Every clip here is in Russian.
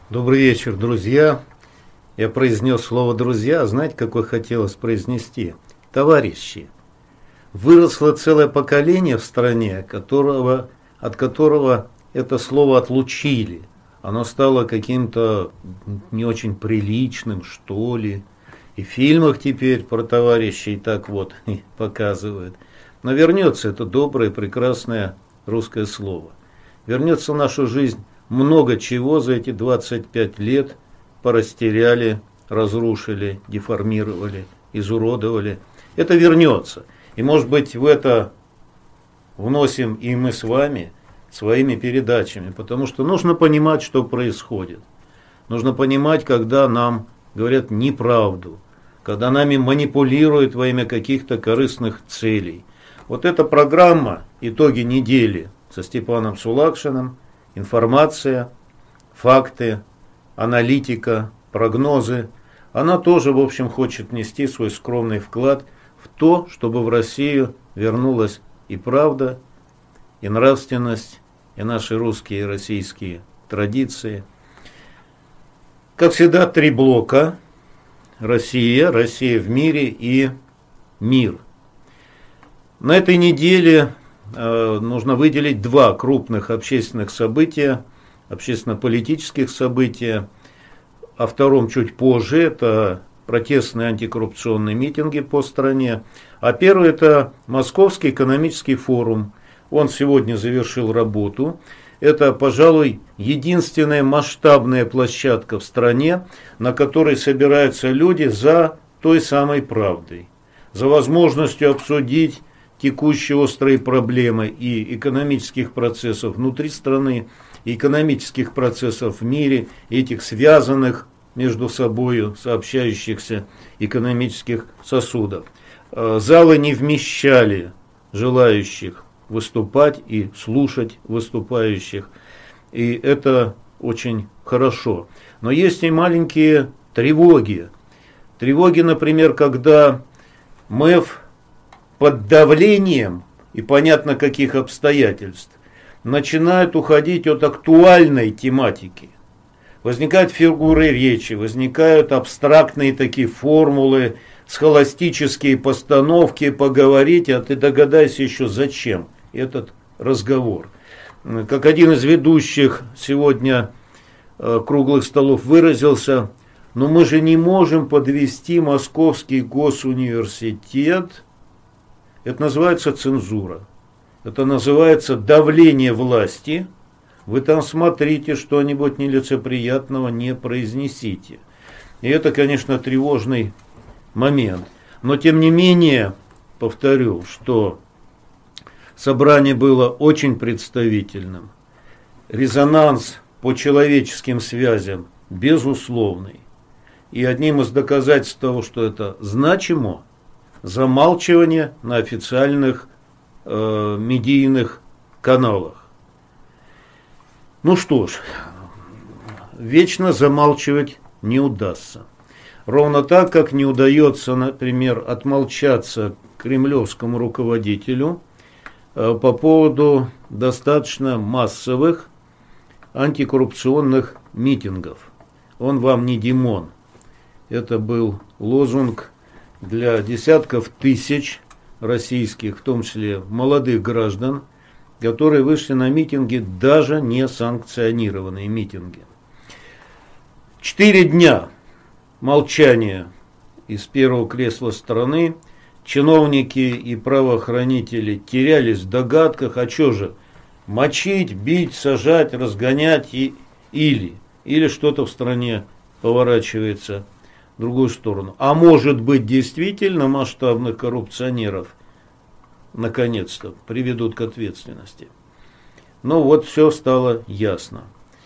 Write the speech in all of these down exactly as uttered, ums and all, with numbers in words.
Добрый вечер, друзья. Я произнес слово «друзья», а знаете, какое хотелось произнести? Товарищи. Выросло целое поколение в стране, которого, от которого это слово отлучили. Оно стало каким-то не очень приличным, что ли. И в фильмах теперь про товарищей так вот показывают. Но вернется это доброе, прекрасное русское слово. Вернется в нашу жизнь много чего за эти двадцать пять лет порастеряли, разрушили, деформировали, изуродовали. Это вернется. И, может быть, в это вносим и мы с вами своими передачами. Потому что нужно понимать, что происходит. Нужно понимать, когда нам говорят неправду, когда нами манипулируют во имя каких-то корыстных целей. Вот эта программа «Итоги недели» со Степаном Сулакшиным, информация, факты, аналитика, прогнозы, она тоже, в общем, хочет внести свой скромный вклад в то, чтобы в Россию вернулась и правда, и нравственность, и наши русские и российские традиции. Как всегда, три блока: Россия, Россия в мире и мир. На этой неделе э, нужно выделить два крупных общественных события, общественно-политических события. О втором чуть позже, это протестные антикоррупционные митинги по стране. А первый — это Московский экономический форум. Он сегодня завершил работу. Это, пожалуй, единственная масштабная площадка в стране, на которой собираются люди за той самой правдой, за возможностью обсудить текущие острые проблемы и экономических процессов внутри страны, и экономических процессов в мире, этих связанных между собой сообщающихся экономических сосудов. Залы не вмещали желающих выступать и слушать выступающих, и это очень хорошо. Но есть и маленькие тревоги. Тревоги, например, когда МЭФ под давлением, и понятно каких обстоятельств, начинают уходить от актуальной тематики. Возникают фигуры речи, возникают абстрактные такие формулы, схоластические постановки, поговорить, а ты догадайся еще зачем этот разговор. Как один из ведущих сегодня круглых столов выразился: но мы же не можем подвести Московский госуниверситет. Это называется цензура. Это называется давление власти. Вы там смотрите, что-нибудь нелицеприятного не произнесите. И это, конечно, тревожный момент. Но, тем не менее, повторю, что собрание было очень представительным. Резонанс по человеческим связям безусловный. И одним из доказательств того, что это значимо, замалчивание на официальных э, медийных каналах. Ну что ж, вечно замалчивать не удастся. Ровно так, как не удается, например, отмолчаться кремлевскому руководителю э, по поводу достаточно массовых антикоррупционных митингов. Он вам не Димон. Это был лозунг для десятков тысяч российских, в том числе молодых граждан, которые вышли на митинги, даже не санкционированные митинги. Четыре дня молчания из первого кресла страны. Чиновники и правоохранители терялись в догадках, а что же, мочить, бить, сажать, разгонять и, или, или что-то в стране поворачивается в другую сторону. А может быть, действительно масштабных коррупционеров наконец-то приведут к ответственности. Но вот все стало ясно.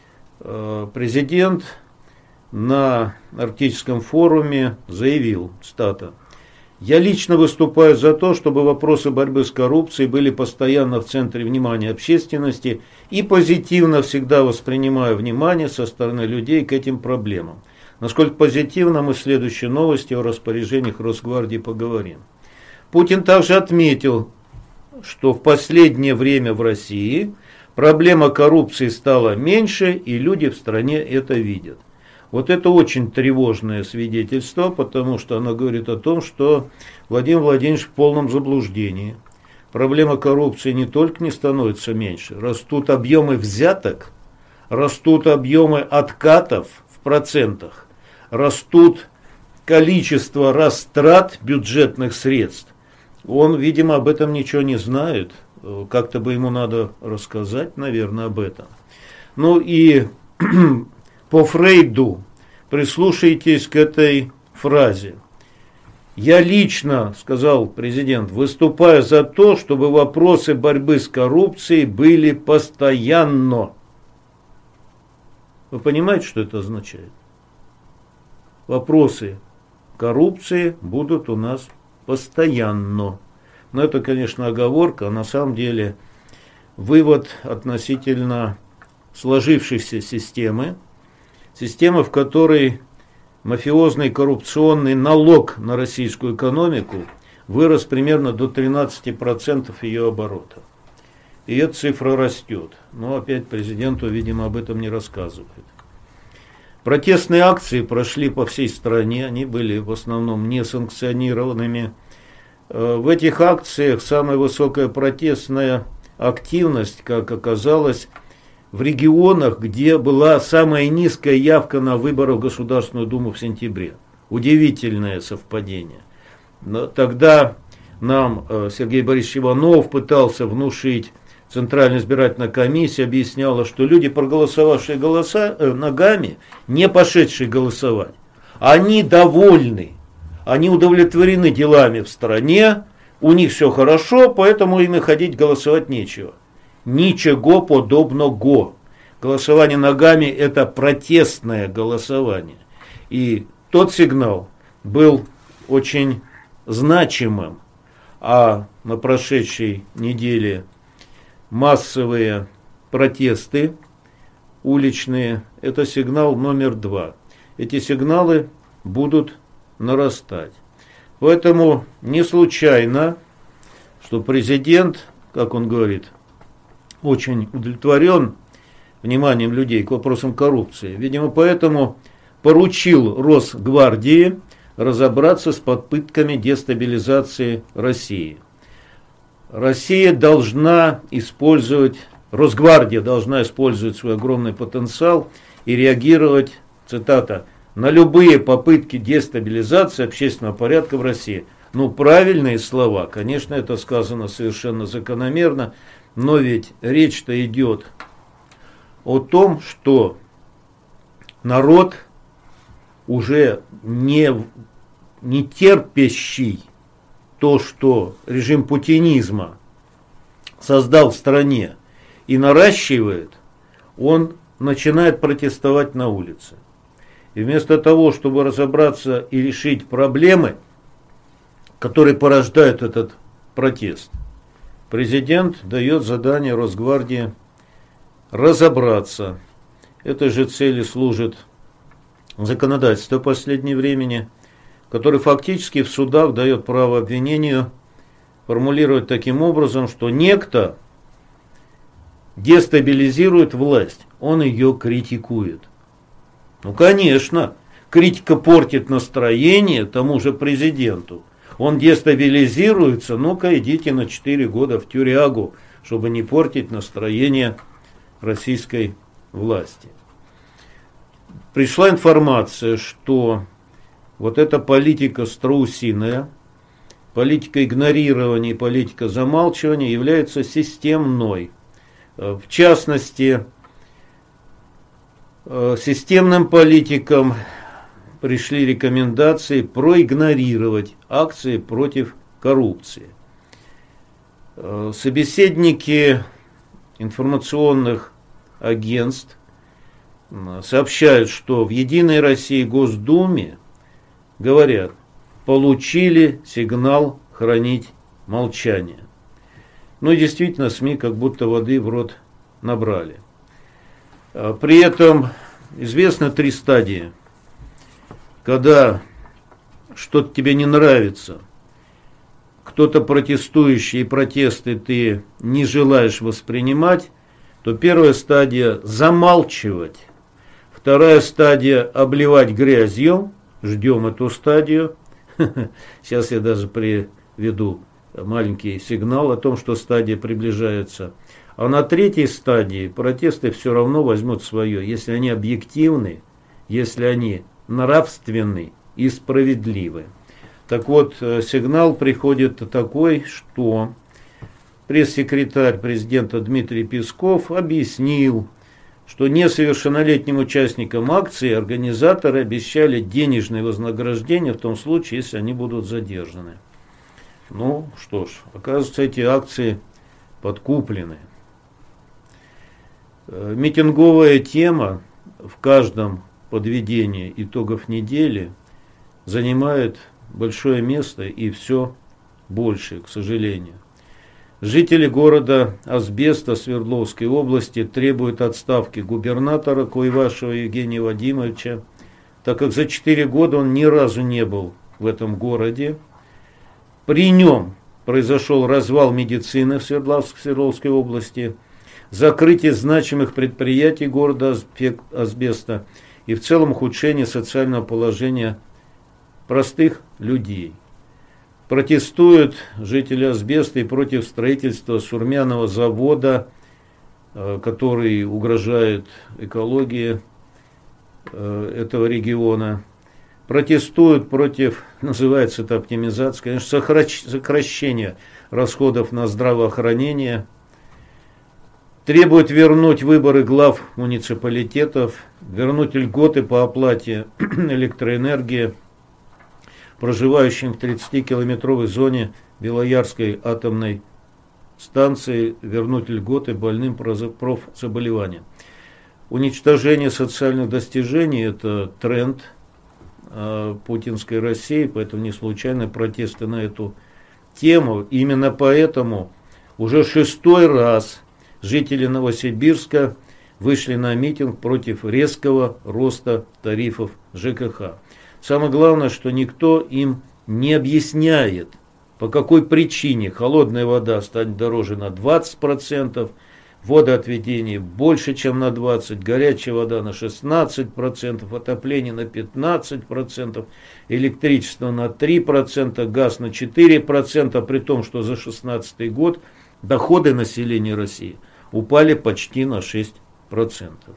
Президент на Арктическом форуме заявил, цитата: «Я лично выступаю за то, чтобы вопросы борьбы с коррупцией были постоянно в центре внимания общественности и позитивно всегда воспринимаю внимание со стороны людей к этим проблемам. Насколько позитивно, мы в следующей новости о распоряжениях Росгвардии поговорим». Путин также отметил, что в последнее время в России проблема коррупции стала меньше, и люди в стране это видят. Вот это очень тревожное свидетельство, потому что оно говорит о том, что Владимир Владимирович в полном заблуждении. Проблема коррупции не только не становится меньше, растут объемы взяток, растут объемы откатов в процентах, растут количество растрат бюджетных средств. Он, видимо, об этом ничего не знает. Как-то бы ему надо рассказать, наверное, об этом. Ну и по Фрейду прислушайтесь к этой фразе. «Я лично, — сказал президент, — выступаю за то, чтобы вопросы борьбы с коррупцией были постоянно». Вы понимаете, что это означает? Вопросы коррупции будут у нас постоянно. Но это, конечно, оговорка, а на самом деле вывод относительно сложившейся системы, системы, в которой мафиозный коррупционный налог на российскую экономику вырос примерно до тринадцати процентов ее оборота. И эта цифра растет. Но опять президенту, видимо, об этом не рассказывают. Протестные акции прошли по всей стране, они были в основном несанкционированными. В этих акциях самая высокая протестная активность, как оказалось, в регионах, где была самая низкая явка на выборы в Государственную Думу в сентябре. Удивительное совпадение. Но тогда нам Сергей Борисович Иванов пытался внушить, Центральная избирательная комиссия объясняла, что люди, проголосовавшие голоса, э, ногами, не пошедшие голосовать, они довольны, они удовлетворены делами в стране, у них все хорошо, поэтому им и ходить голосовать нечего. Ничего подобного. Голосование ногами – это протестное голосование. И тот сигнал был очень значимым. А на прошедшей неделе массовые протесты уличные – это сигнал номер два. Эти сигналы будут нарастать. Поэтому не случайно, что президент, как он говорит, очень удовлетворен вниманием людей к вопросам коррупции. Видимо, поэтому поручил Росгвардии разобраться с попытками дестабилизации России. Россия должна использовать, Росгвардия должна использовать свой огромный потенциал и реагировать, цитата, на любые попытки дестабилизации общественного порядка в России. Ну, правильные слова, конечно, это сказано совершенно закономерно, но ведь речь-то идет о том, что народ уже не, не терпящий то, что режим путинизма создал в стране и наращивает, он начинает протестовать на улице. И вместо того, чтобы разобраться и решить проблемы, которые порождают этот протест, президент дает задание Росгвардии разобраться. Этой же цели служит законодательство последнего времени, которое фактически в судах дает право обвинению формулировать таким образом, что некто дестабилизирует власть, он ее критикует. Ну, конечно, критика портит настроение тому же президенту. Он дестабилизируется, ну-ка идите на четыре года в тюрягу, чтобы не портить настроение российской власти. Пришла информация, что вот эта политика страусиная, политика игнорирования, политика замалчивания является системной. В частности, системным политикам пришли рекомендации проигнорировать акции против коррупции. Собеседники информационных агентств сообщают, что в «Единой России» Госдуме говорят, получили сигнал хранить молчание. Ну и действительно, СМИ как будто воды в рот набрали. При этом известно три стадии. Когда что-то тебе не нравится, кто-то протестующий и протесты ты не желаешь воспринимать, то первая стадия замалчивать, вторая стадия обливать грязью, ждем эту стадию. Сейчас я даже приведу маленький сигнал о том, что стадия приближается. А на третьей стадии протесты все равно возьмут свое, если они объективны, если они нравственны и справедливы. Так вот, сигнал приходит такой, что пресс-секретарь президента Дмитрий Песков объяснил, что несовершеннолетним участникам акции организаторы обещали денежное вознаграждение в том случае, если они будут задержаны. Ну что ж, оказывается, эти акции подкуплены. Митинговая тема в каждом подведении итогов недели занимает большое место и все больше, к сожалению. Жители города Асбеста Свердловской области требуют отставки губернатора Куйвашева Евгения Вадимовича, так как за четыре года он ни разу не был в этом городе. При нем произошел развал медицины в Свердловской области, закрытие значимых предприятий города Асбеста и в целом ухудшение социального положения простых людей. Протестуют жители Асбеста и против строительства сурмяного завода, который угрожает экологии этого региона. Протестуют против, называется это оптимизация, конечно, сокращение расходов на здравоохранение. Требуют вернуть выборы глав муниципалитетов, вернуть льготы по оплате электроэнергии проживающим в тридцатикилометровой зоне Белоярской атомной станции, вернуть льготы больным профзаболеваниям. Уничтожение социальных достижений – это тренд э, путинской России, поэтому не случайно протесты на эту тему. Именно поэтому уже шестой раз жители Новосибирска вышли на митинг против резкого роста тарифов ЖКХ. Самое главное, что никто им не объясняет, по какой причине холодная вода станет дороже на двадцать процентов, водоотведение больше, чем на двадцать процентов, горячая вода на шестнадцать процентов, отопление на пятнадцать процентов, электричество на три процента, газ на четыре процента, при том, что за две тысячи шестнадцатый год доходы населения России упали почти на шесть процентов.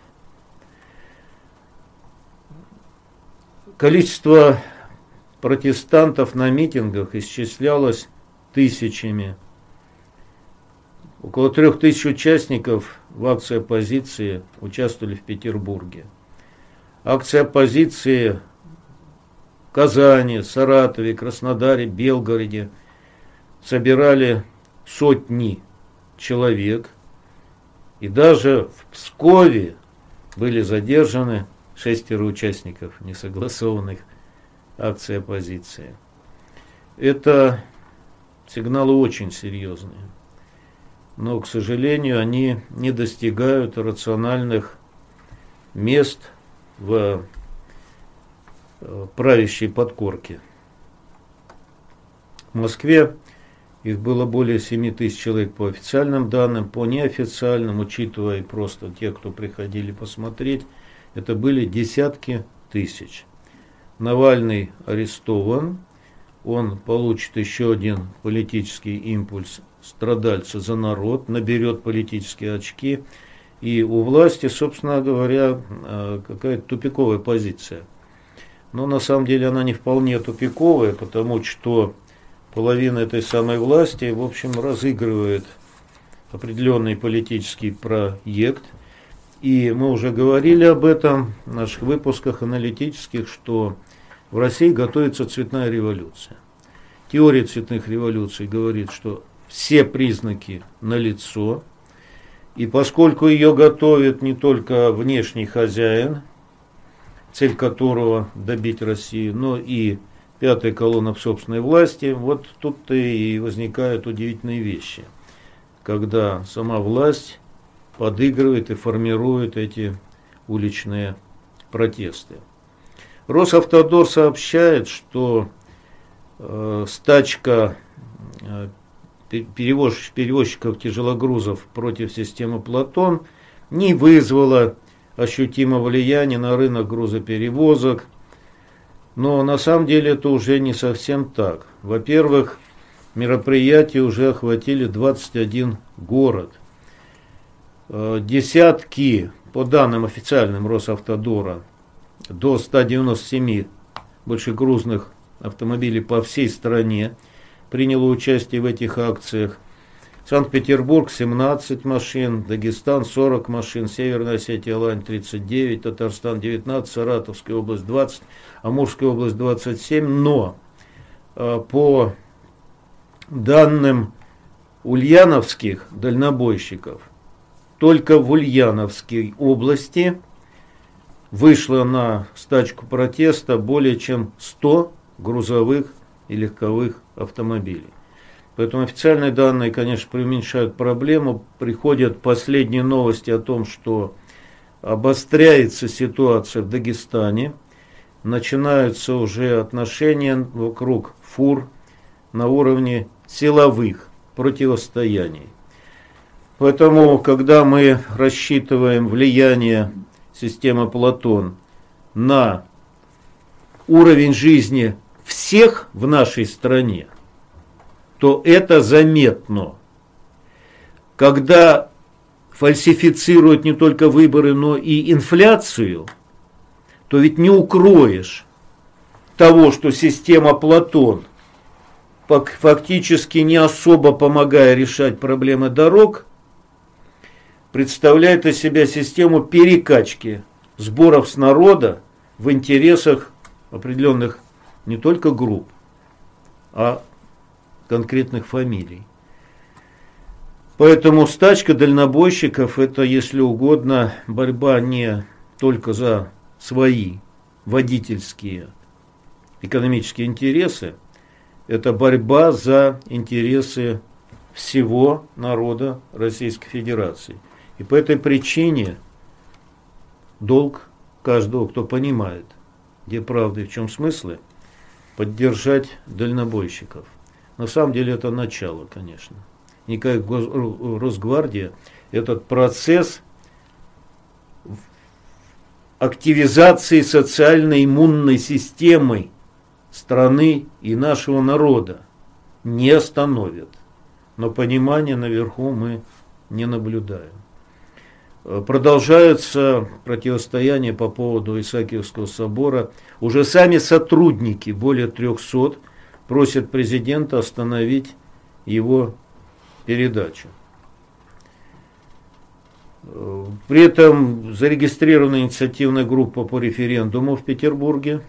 Количество протестантов на митингах исчислялось тысячами. Около трех тысяч участников в акции оппозиции участвовали в Петербурге. Акции оппозиции в Казани, Саратове, Краснодаре, Белгороде собирали сотни человек. И даже в Пскове были задержаны шестеро участников несогласованных акций оппозиции. Это сигналы очень серьезные. Но, к сожалению, они не достигают рациональных мест в правящей подкорке. В Москве их было более семи тысяч человек по официальным данным, по неофициальным, учитывая просто те, кто приходили посмотреть, это были десятки тысяч. Навальный арестован, он получит еще один политический импульс страдальца за народ, наберет политические очки, и у власти, собственно говоря, какая-то тупиковая позиция. Но на самом деле она не вполне тупиковая, потому что половина этой самой власти, в общем, разыгрывает определенный политический проект. И мы уже говорили об этом в наших выпусках аналитических, что в России готовится цветная революция. Теория цветных революций говорит, что все признаки налицо, и поскольку ее готовит не только внешний хозяин, цель которого добить Россию, но и пятая колонна в собственной власти, вот тут-то и возникают удивительные вещи, когда сама власть подыгрывает и формирует эти уличные протесты. Росавтодор сообщает, что э, стачка э, перевоз, перевозчиков тяжелогрузов против системы Платон не вызвало ощутимого влияния на рынок грузоперевозок. Но на самом деле это уже не совсем так. Во-первых, мероприятия уже охватили двадцать один город. Десятки, по данным официальным Росавтодора, до ста девяноста семи большегрузных автомобилей по всей стране приняло участие в этих акциях. Санкт-Петербург семнадцать машин, Дагестан сорок машин, Северная Осетия, Алань тридцать девять, Татарстан девятнадцать, Саратовская область двадцать, Амурская область двадцать семь. Но э, по данным ульяновских дальнобойщиков, только в Ульяновской области вышло на стачку протеста более чем сто грузовых и легковых автомобилей. Поэтому официальные данные, конечно, преуменьшают проблему. Приходят последние новости о том, что обостряется ситуация в Дагестане. Начинаются уже отношения вокруг фур на уровне силовых противостояний. Поэтому, когда мы рассчитываем влияние системы Платон на уровень жизни всех в нашей стране, то это заметно. Когда фальсифицируют не только выборы, но и инфляцию, то ведь не укроешь того, что система Платон, фактически не особо помогая решать проблемы дорог, представляет из себя систему перекачки сборов с народа в интересах определенных не только групп, а конкретных фамилий. Поэтому стачка дальнобойщиков — это, если угодно, борьба не только за свои водительские экономические интересы, это борьба за интересы всего народа Российской Федерации. И по этой причине долг каждого, кто понимает, где правда и в чем смыслы, поддержать дальнобойщиков. На самом деле это начало, конечно. Не как Росгвардия, этот процесс активизации социально-иммунной системы страны и нашего народа не остановит. Но понимания наверху мы не наблюдаем. Продолжаются противостояния по поводу Исаакиевского собора. Уже сами сотрудники, более трехсот, просят президента остановить его передачу. При этом зарегистрирована инициативная группа по референдуму в Петербурге.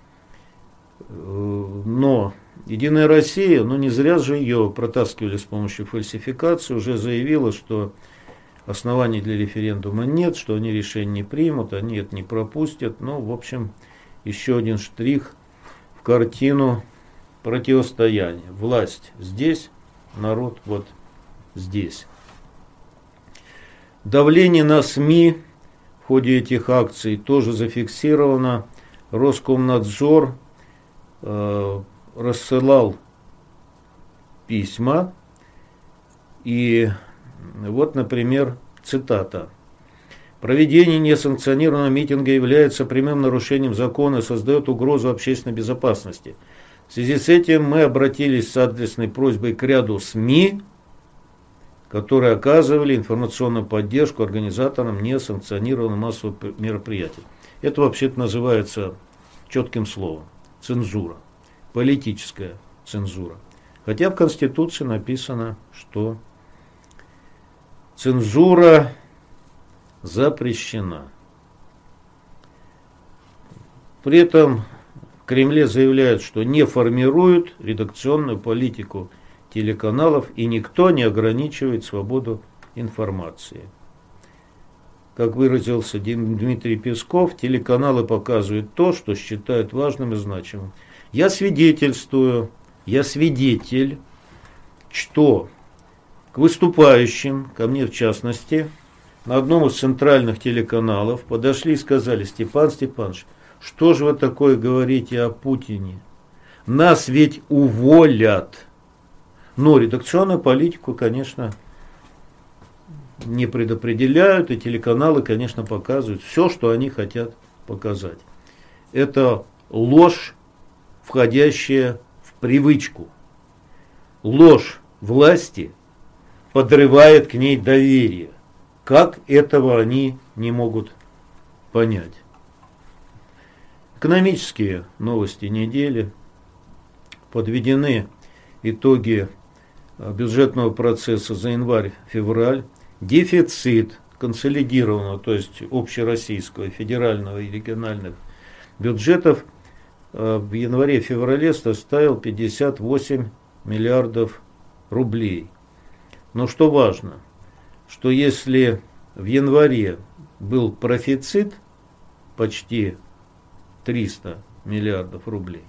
Но Единая Россия, ну не зря же ее протаскивали с помощью фальсификации, уже заявила, что оснований для референдума нет, что они решение не примут, они это не пропустят. Ну, в общем, еще один штрих в картину противостояния. Власть здесь, народ вот здесь. Давление на СМИ в ходе этих акций тоже зафиксировано. Роскомнадзор э, рассылал письма. И вот, например, цитата. «Проведение несанкционированного митинга является прямым нарушением закона и создает угрозу общественной безопасности. В связи с этим мы обратились с адресной просьбой к ряду СМИ, которые оказывали информационную поддержку организаторам несанкционированного массового мероприятия». Это вообще-то называется четким словом цензура, политическая цензура. Хотя в Конституции написано, что цензура запрещена. При этом в Кремле заявляют, что не формируют редакционную политику телеканалов и никто не ограничивает свободу информации. Как выразился Дмитрий Песков, телеканалы показывают то, что считают важным и значимым. Я свидетельствую, я свидетель, что к выступающим, ко мне в частности, на одном из центральных телеканалов подошли и сказали: Степан Степанович, что же вы такое говорите о Путине? Нас ведь уволят. Но редакционную политику, конечно, не предопределяют, и телеканалы, конечно, показывают все, что они хотят показать. Это ложь, входящая в привычку. Ложь власти подрывает к ней доверие. Как этого они не могут понять? Экономические новости недели. Подведены итоги бюджетного процесса за январь-февраль. Дефицит консолидированного, то есть общероссийского, федерального и региональных бюджетов в январе-феврале составил пятьдесят восемь миллиардов рублей. Но что важно, что если в январе был профицит почти триста миллиардов рублей,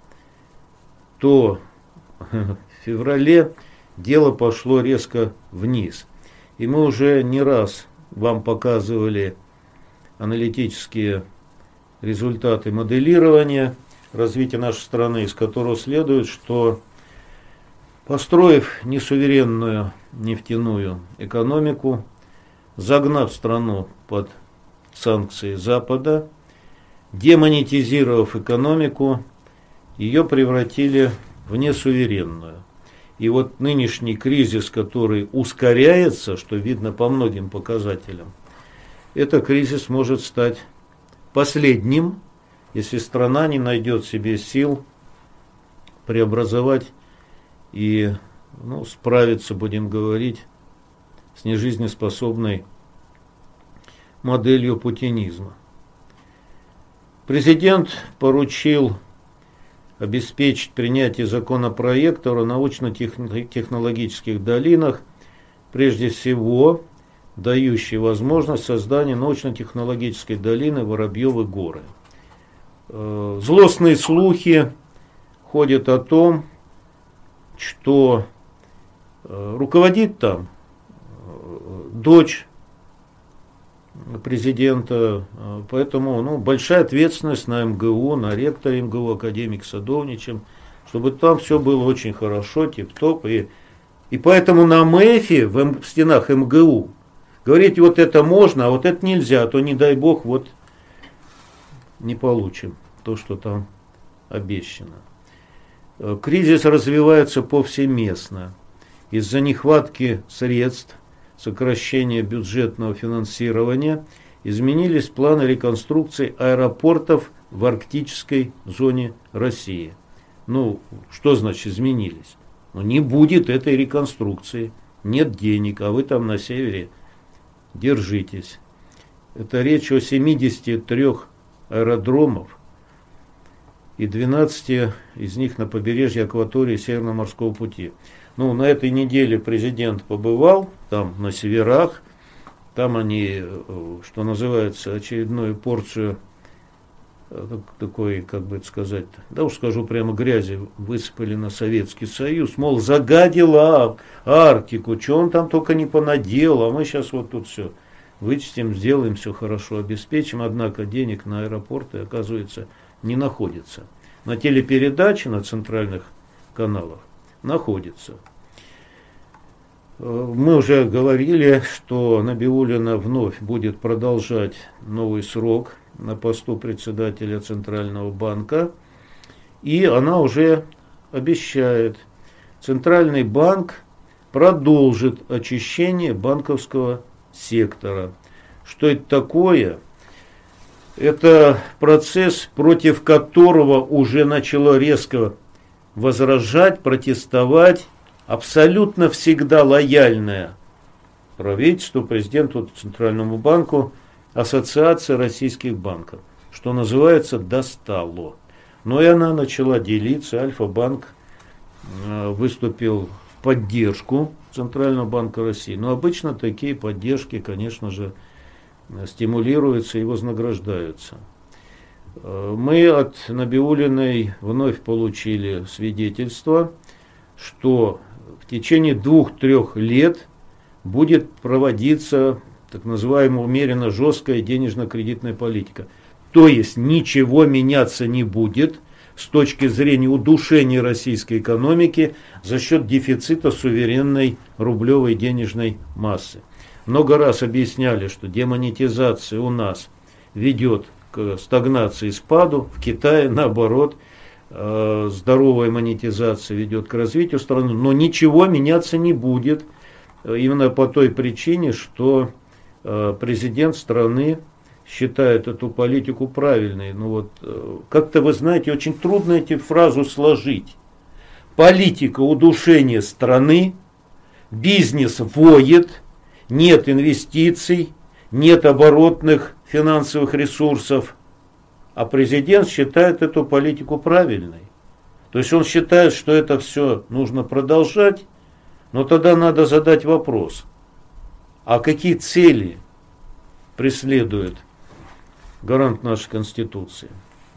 то в феврале дело пошло резко вниз. И мы уже не раз вам показывали аналитические результаты моделирования развития нашей страны, из которого следует, что, построив несуверенную нефтяную экономику, загнав страну под санкции Запада, демонетизировав экономику, ее превратили в несуверенную. И вот нынешний кризис, который ускоряется, что видно по многим показателям, этот кризис может стать последним, если страна не найдет в себе сил преобразовать и ну, справиться, будем говорить, с нежизнеспособной моделью путинизма. Президент поручил обеспечить принятие законопроекта о научно-технологических долинах, прежде всего дающий возможность создания научно-технологической долины Воробьевы горы. Злостные слухи ходят о том, что руководит там дочь президента, поэтому ну, большая ответственность на эм гэ у, на ректора эм гэ у, академик Садовничем, чтобы там все было очень хорошо, тип-топ. И, и поэтому на МЭФе, в, эм, в стенах эм гэ у, говорить, вот это можно, а вот это нельзя, а то не дай бог, вот не получим то, что там обещано. Кризис развивается повсеместно. Из-за нехватки средств, сокращения бюджетного финансирования, изменились планы реконструкции аэропортов в арктической зоне России. Ну, что значит изменились? Ну, не будет этой реконструкции, нет денег, а вы там на севере держитесь. Это речь о семидесяти трёх аэродромов и двенадцати из них на побережье акватории Северного морского пути. Ну, на этой неделе президент побывал там на северах, там они, что называется, очередную порцию такой, как бы это сказать, да уж скажу прямо, грязи высыпали на Советский Союз, мол, загадила Арктику, что он там только не понаделал, а мы сейчас вот тут все вычистим, сделаем, все хорошо, обеспечим, однако денег на аэропорты, оказывается, не находится. На телепередаче, на центральных каналах находится. Мы уже говорили, что Набиуллина вновь будет продолжать новый срок на посту председателя Центрального банка. И она уже обещает, Центральный банк продолжит очищение банковского сектора. Что это такое? Это процесс, против которого уже начало резко возражать, протестовать абсолютно всегда лояльная правительству, президенту, Центральному банку, Ассоциация российских банков, что называется, достало. Но и она начала делиться. Альфа-банк выступил в поддержку Центрального банка России. Но обычно такие поддержки, конечно же, стимулируются и вознаграждаются. Мы от Набиуллиной вновь получили свидетельство, что в течение двух-трех лет будет проводиться так называемая умеренно жесткая денежно-кредитная политика. То есть ничего меняться не будет, с точки зрения удушения российской экономики за счет дефицита суверенной рублевой денежной массы. Много раз объясняли, что демонетизация у нас ведет к стагнации и спаду, в Китае наоборот, здоровая монетизация ведет к развитию страны, но ничего меняться не будет, именно по той причине, что президент страны считает эту политику правильной. Ну вот, как-то, вы знаете, очень трудно эту фразу сложить. Политика удушения страны, бизнес воет, нет инвестиций, нет оборотных финансовых ресурсов, а президент считает эту политику правильной. То есть он считает, что это все нужно продолжать, но тогда надо задать вопрос, а какие цели преследует гарант нашей Конституции?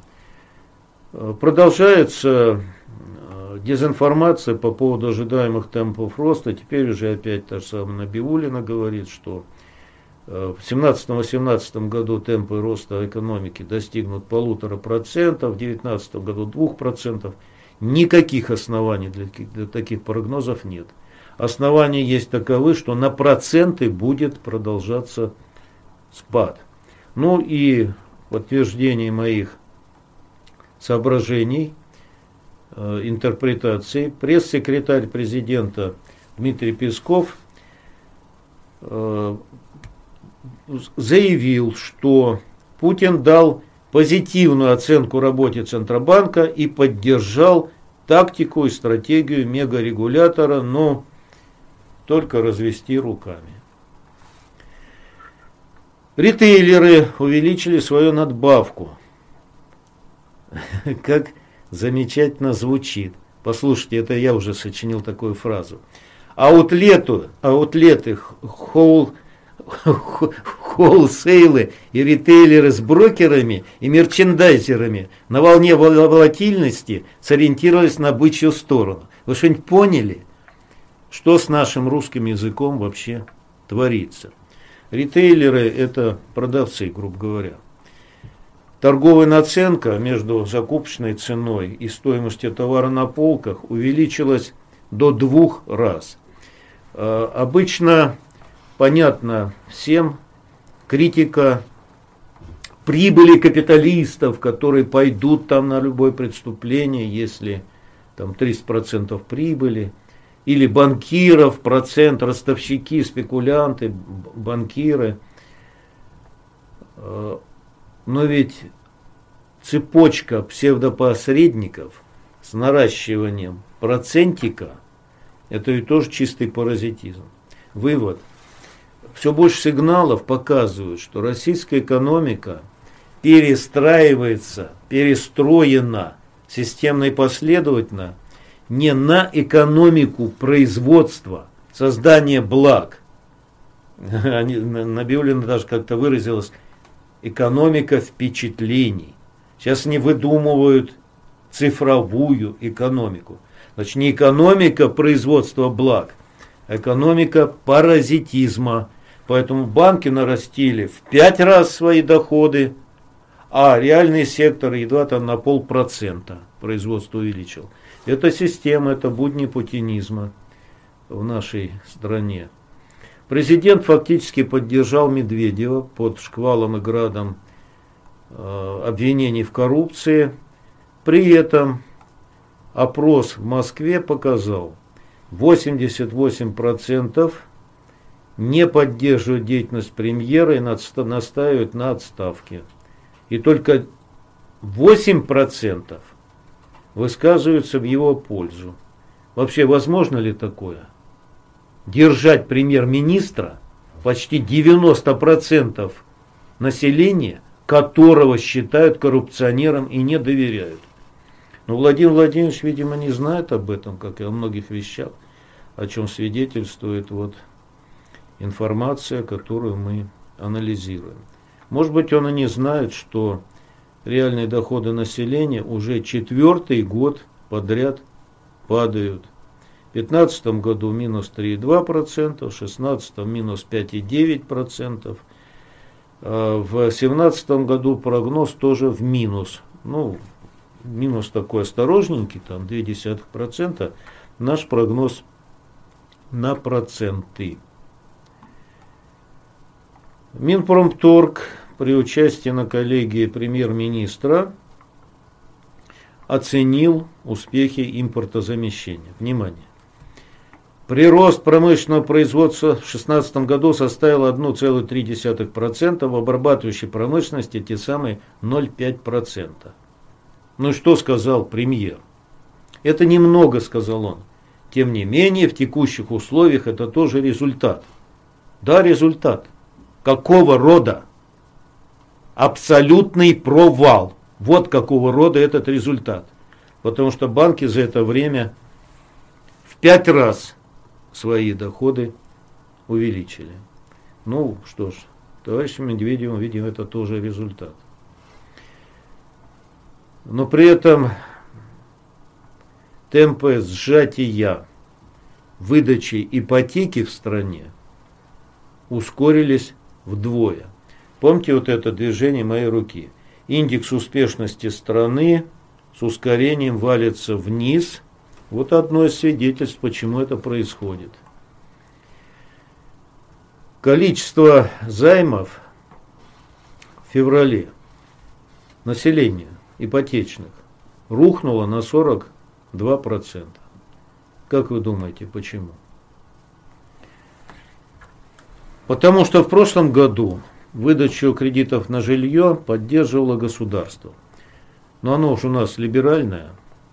Продолжается дезинформация по поводу ожидаемых темпов роста. Теперь уже опять та же самая Набиуллина говорит, что в две тысячи семнадцатом-восемнадцатом году темпы роста экономики достигнут полутора процентов, в две тысячи девятнадцатом году двух процентов. Никаких оснований для, для таких прогнозов нет. Основания есть таковы, что на проценты будет продолжаться спад. Ну и в подтверждение моих соображений, э, интерпретаций, пресс-секретарь президента Дмитрий Песков э, заявил, что Путин дал позитивную оценку работе Центробанка и поддержал тактику и стратегию мегарегулятора, но только развести руками. Ритейлеры увеличили свою надбавку. Как замечательно звучит. Послушайте, это я уже сочинил такую фразу. Аутлету, аутлеты, холл, холлсейлы и ритейлеры с брокерами и мерчендайзерами на волне волатильности сориентировались на бычью сторону. Вы что-нибудь поняли, что с нашим русским языком вообще творится? Ритейлеры – это продавцы, грубо говоря. Торговая наценка между закупочной ценой и стоимостью товара на полках увеличилась до двух раз. Обычно, понятно всем, критика прибыли капиталистов, которые пойдут там на любое преступление, если там тридцать процентов прибыли, или банкиров, процент, ростовщики, спекулянты, банкиры. Но ведь цепочка псевдопосредников с наращиванием процентика – это ведь тоже чистый паразитизм. Вывод. Все больше сигналов показывают, что российская экономика перестраивается, перестроена системно и последовательно не на экономику производства, создания благ. Набиуллина даже как-то выразилась: экономика впечатлений. Сейчас они выдумывают цифровую экономику. Значит, не экономика производства благ, а экономика паразитизма. Поэтому банки нарастили в пять раз свои доходы, а реальный сектор едва там на полпроцента производство увеличил. Это система, это будни путинизма в нашей стране. Президент фактически поддержал Медведева под шквалом и градом э, обвинений в коррупции. При этом опрос в Москве показал, восемьдесят восемь процентов не поддерживают деятельность премьера и настаивают на отставке. И только восемь процентов высказываются в его пользу. Вообще, возможно ли такое? Держать премьер-министра почти девяносто процентов населения, которого считают коррупционером и не доверяют. Но Владимир Владимирович, видимо, не знает об этом, как и о многих вещах, о чем свидетельствует вот информация, которую мы анализируем. Может быть, он и не знает, что реальные доходы населения уже четвертый год подряд падают. В две тысячи пятнадцатом году минус три и два десятых процента, в две тысячи шестнадцатом минус пять и девять десятых процента, в две тысячи семнадцатом году прогноз тоже в минус. Ну, минус такой осторожненький, там ноль целых две десятых процента, наш прогноз на проценты. Минпромторг при участии на коллегии премьер-министра оценил успехи импортозамещения. Внимание! Прирост промышленного производства в две тысячи шестнадцатом году составил одна целая три десятых процента, в обрабатывающей промышленности те самые ноль целых пять десятых процента. Ну и что сказал премьер? Это немного, сказал он. Тем не менее, в текущих условиях это тоже результат. Да, результат. Какого рода? Абсолютный провал. Вот какого рода этот результат. Потому что банки за это время в пять раз свои доходы увеличили. Ну что ж, товарищу Медведеву, видимо, это тоже результат. Но при этом темпы сжатия выдачи ипотеки в стране ускорились вдвое. Помните вот это движение моей руки? Индекс успешности страны с ускорением валится вниз. Вот одно из свидетельств, почему это происходит. Количество займов в феврале населения ипотечных рухнуло на сорок два процента. Как вы думаете, почему? Потому что в прошлом году выдачу кредитов на жилье поддерживало государство. Но оно уж у нас либеральное.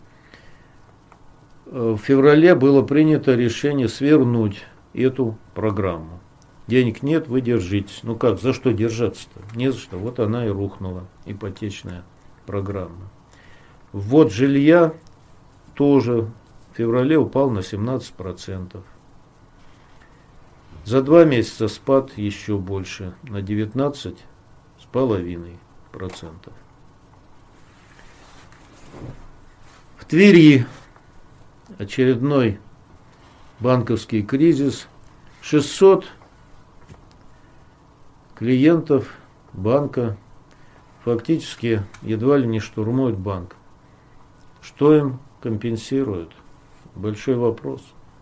В феврале было принято решение свернуть эту программу. Денег нет, вы держитесь. Ну как, за что держаться-то? Не за что. Вот она и рухнула, ипотечная программа. Ввод жилья тоже в феврале упал на семнадцать процентов. За два месяца спад еще больше, на девятнадцать с половиной процентов. В Твери очередной банковский кризис. шестьсот клиентов банка фактически едва ли не штурмуют банк. Что им компенсируют? Большой вопрос.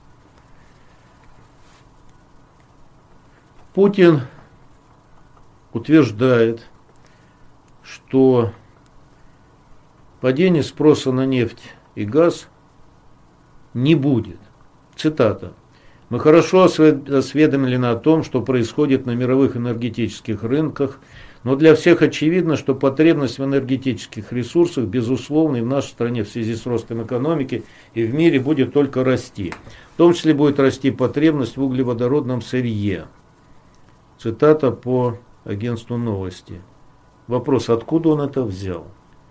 Путин утверждает, что падение спроса на нефть и газ не будет. Цитата. Мы хорошо осведомлены о том, что происходит на мировых энергетических рынках, но для всех очевидно, что потребность в энергетических ресурсах, безусловно, и в нашей стране в связи с ростом экономики и в мире будет только расти. В том числе будет расти потребность в углеводородном сырье. Цитата по агентству «Новости». Вопрос, откуда он это взял?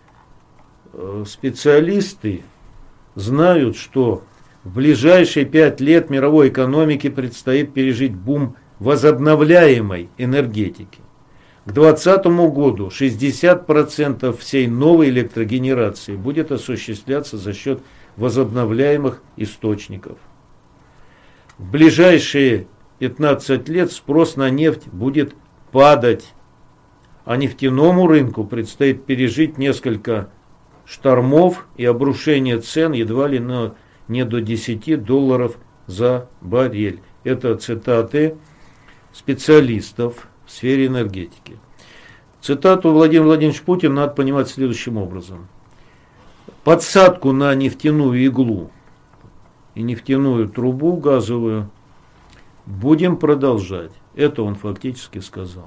Специалисты знают, что в ближайшие пять лет мировой экономике предстоит пережить бум возобновляемой энергетики. К двадцатому году шестьдесят процентов всей новой электрогенерации будет осуществляться за счет возобновляемых источников. В ближайшие пятнадцать лет спрос на нефть будет падать, а нефтяному рынку предстоит пережить несколько штормов и обрушение цен едва ли на, не до десяти долларов за баррель. Это цитаты специалистов в сфере энергетики. Цитату Владимира Владимировича Путина надо понимать следующим образом. Подсадку на нефтяную иглу и нефтяную трубу газовую будем продолжать. Это он фактически сказал.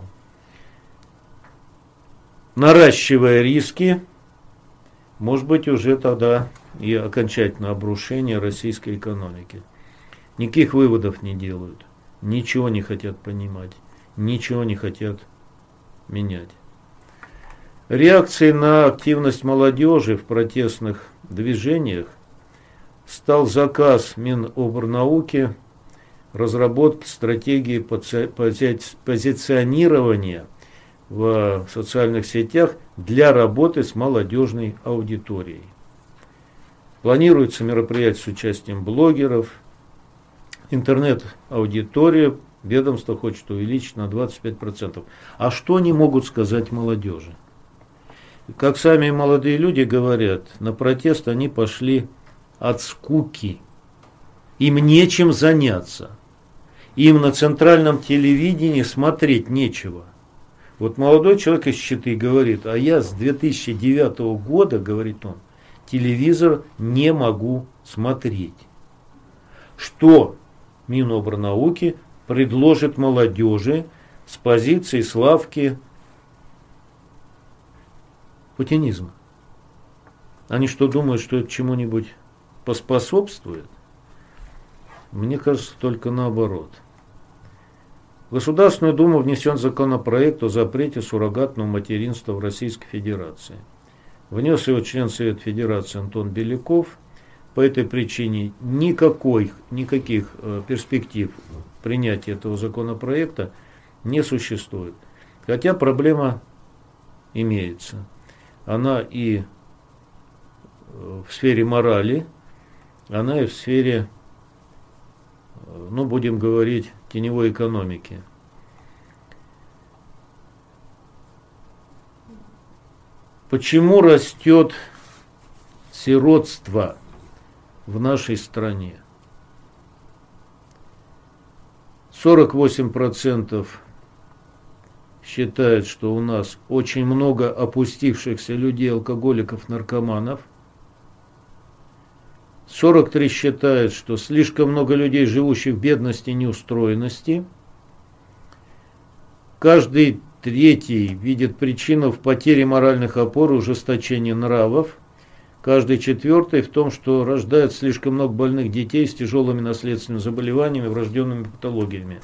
Наращивая риски, может быть, уже тогда и окончательное обрушение российской экономики. Никаких выводов не делают, ничего не хотят понимать, ничего не хотят менять. Реакцией на активность молодежи в протестных движениях стал заказ Минобрнауки разработки стратегии позиционирования в социальных сетях для работы с молодежной аудиторией. Планируется мероприятие с участием блогеров. Интернет-аудитория ведомство хочет увеличить на двадцать пять процентов. А что они могут сказать молодежи? Как сами молодые люди говорят, на протест они пошли от скуки. Им нечем заняться. Им на центральном телевидении смотреть нечего. Вот молодой человек из Читы говорит, а я с две тысячи девятого года, говорит он, телевизор не могу смотреть. Что Минобрнауки предложит молодежи с позиции Славки путинизма? Они что, думают, что это чему-нибудь поспособствует? Мне кажется, только наоборот. В Государственную Думу внесен законопроект о запрете суррогатного материнства в Российской Федерации. Внес его член Совета Федерации Антон Беляков. По этой причине никакой, никаких э, перспектив принятия этого законопроекта не существует. Хотя проблема имеется. Она и в сфере морали, она и в сфере, ну, будем говорить, теневой экономики. Почему растет сиротство в нашей стране? сорок восемь процентов считают, что у нас очень много опустившихся людей, алкоголиков, наркоманов. сорок три считают, что слишком много людей, живущих в бедности и неустроенности. Каждый третий видит причину в потере моральных опор и ужесточении нравов. Каждый четвертый в том, что рождает слишком много больных детей с тяжелыми наследственными заболеваниями, врожденными патологиями.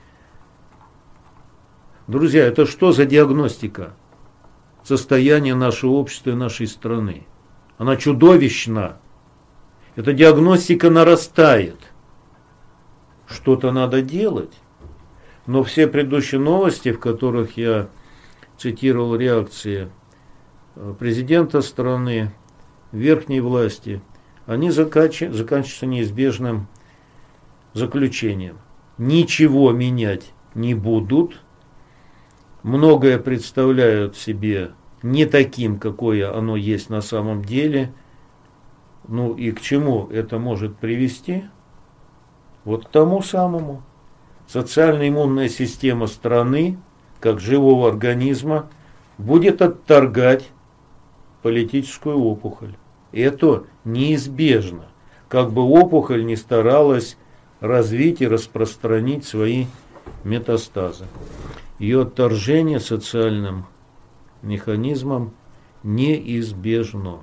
Друзья, это что за диагностика состояния нашего общества и нашей страны? Она чудовищна. Эта диагностика нарастает. Что-то надо делать. Но все предыдущие новости, в которых я цитировал реакции президента страны, верхней власти, они заканчиваются неизбежным заключением. Ничего менять не будут. Многое представляют себе не таким, какое оно есть на самом деле. Ну и к чему это может привести? Вот к тому самому. Социально-иммунная система страны, как живого организма, будет отторгать политическую опухоль. Это неизбежно, как бы опухоль не старалась развить и распространить свои метастазы. Ее отторжение социальным механизмом неизбежно.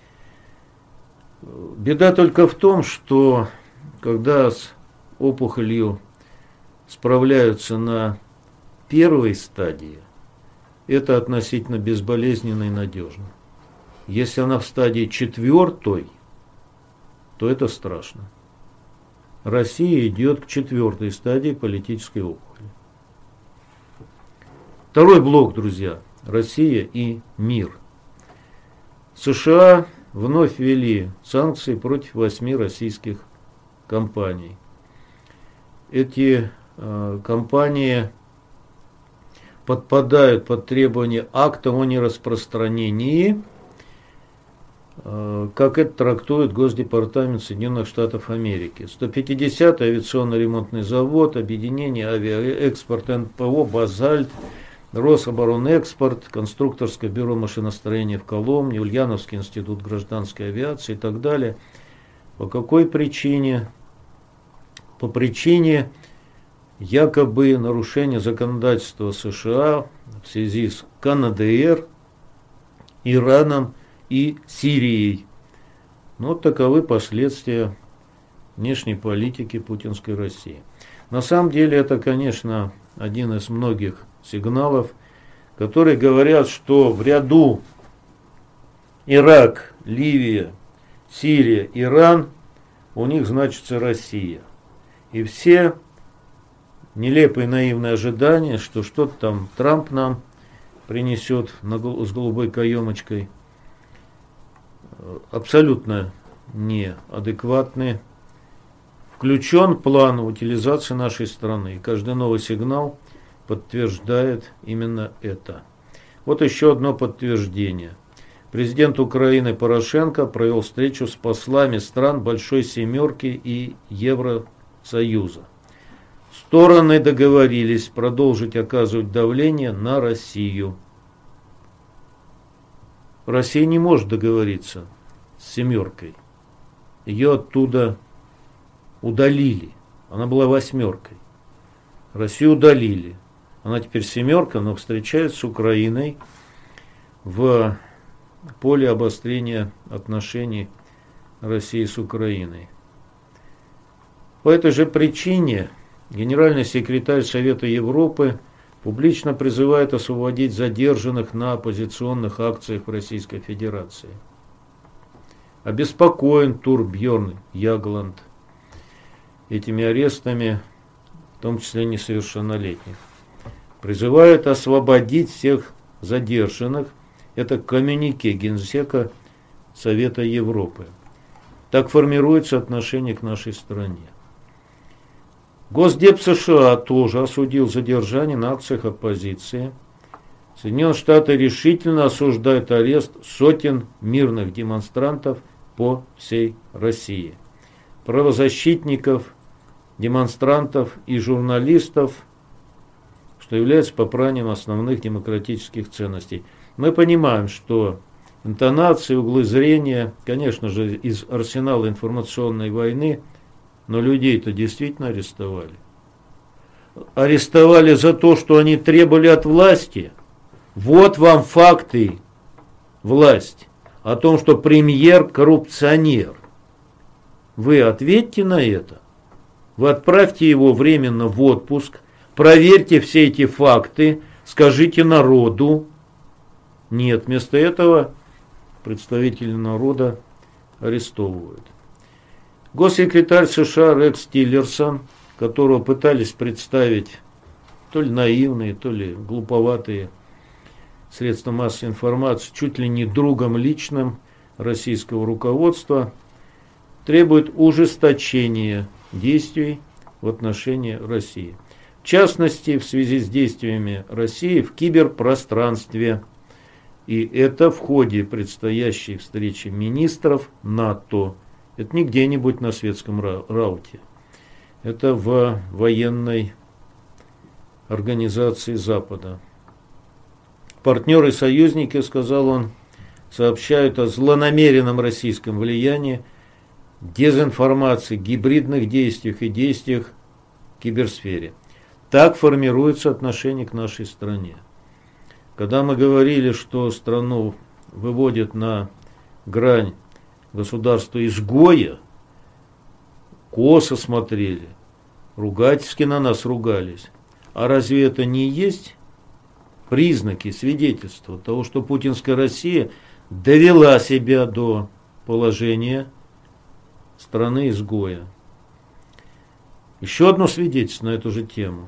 Беда только в том, что когда с опухолью справляются на первой стадии, это относительно безболезненно и надежно. Если она в стадии четвертой, то это страшно. Россия идет к четвертой стадии политической опухоли. Второй блок, друзья. Россия и мир. США вновь ввели санкции против восьми российских компаний. Эти э, компании подпадают под требования акта о нераспространении, э, как это трактует Госдепартамент Соединенных Штатов Америки. сто пятидесятый авиационно-ремонтный завод, объединение авиаэкспорт эн пэ о «Базальт», Рособоронэкспорт, конструкторское бюро машиностроения в Коломне, Ульяновский институт гражданской авиации и так далее. По какой причине? По причине якобы нарушения законодательства США в связи с ка эн дэ эр, Ираном и Сирией. Но вот таковы последствия внешней политики путинской России. На самом деле это, конечно, один из многих сигналов, которые говорят, что в ряду Ирак, Ливия, Сирия, Иран, у них значится Россия. И все нелепые наивные ожидания, что что-то там Трамп нам принесет с голубой каемочкой, абсолютно неадекватные. Включен план утилизации нашей страны. И каждый новый сигнал подтверждает именно это. Вот еще одно подтверждение. Президент Украины Порошенко провел встречу с послами стран Большой Семерки и Евросоюза. Стороны договорились продолжить оказывать давление на Россию. Россия не может договориться с семеркой. Ее оттуда удалили. Она была восьмеркой. Россию удалили. Она теперь семерка, но встречается с Украиной в поле обострения отношений России с Украиной. По этой же причине генеральный секретарь Совета Европы публично призывает освободить задержанных на оппозиционных акциях в Российской Федерации. Обеспокоен Турбьерн Ягланд этими арестами, в том числе несовершеннолетних. Призывает освободить всех задержанных. Это коммюнике Генсека Совета Европы. Так формируется отношение к нашей стране. Госдеп США тоже осудил задержание на акциях оппозиции. Соединенные Штаты решительно осуждают арест сотен мирных демонстрантов по всей России. Правозащитников, демонстрантов и журналистов, что является попранием основных демократических ценностей. Мы понимаем, что интонации, углы зрения, конечно же, из арсенала информационной войны, но людей-то действительно арестовали. Арестовали за то, что они требовали от власти. Вот вам факты, власть, о том, что премьер коррупционер. Вы ответьте на это. Вы отправьте его временно в отпуск, проверьте все эти факты, скажите народу. Нет, вместо этого представители народа арестовывают. Госсекретарь США Рекс Тиллерсон, которого пытались представить то ли наивные, то ли глуповатые средства массовой информации, чуть ли не другом личным российского руководства, требует ужесточения действий в отношении России. В частности, в связи с действиями России в киберпространстве. И это в ходе предстоящей встречи министров НАТО. Это не где-нибудь на светском рауте. Это в военной организации Запада. Партнеры и союзники, сказал он, сообщают о злонамеренном российском влиянии, дезинформации, гибридных действиях и действиях в киберсфере. Так формируется отношение к нашей стране. Когда мы говорили, что страну выводят на грань государства-изгоя, косо смотрели, ругательски на нас ругались. А разве это не есть признаки, свидетельства того, что путинская Россия довела себя до положения страны-изгоя? Еще одно свидетельство на эту же тему.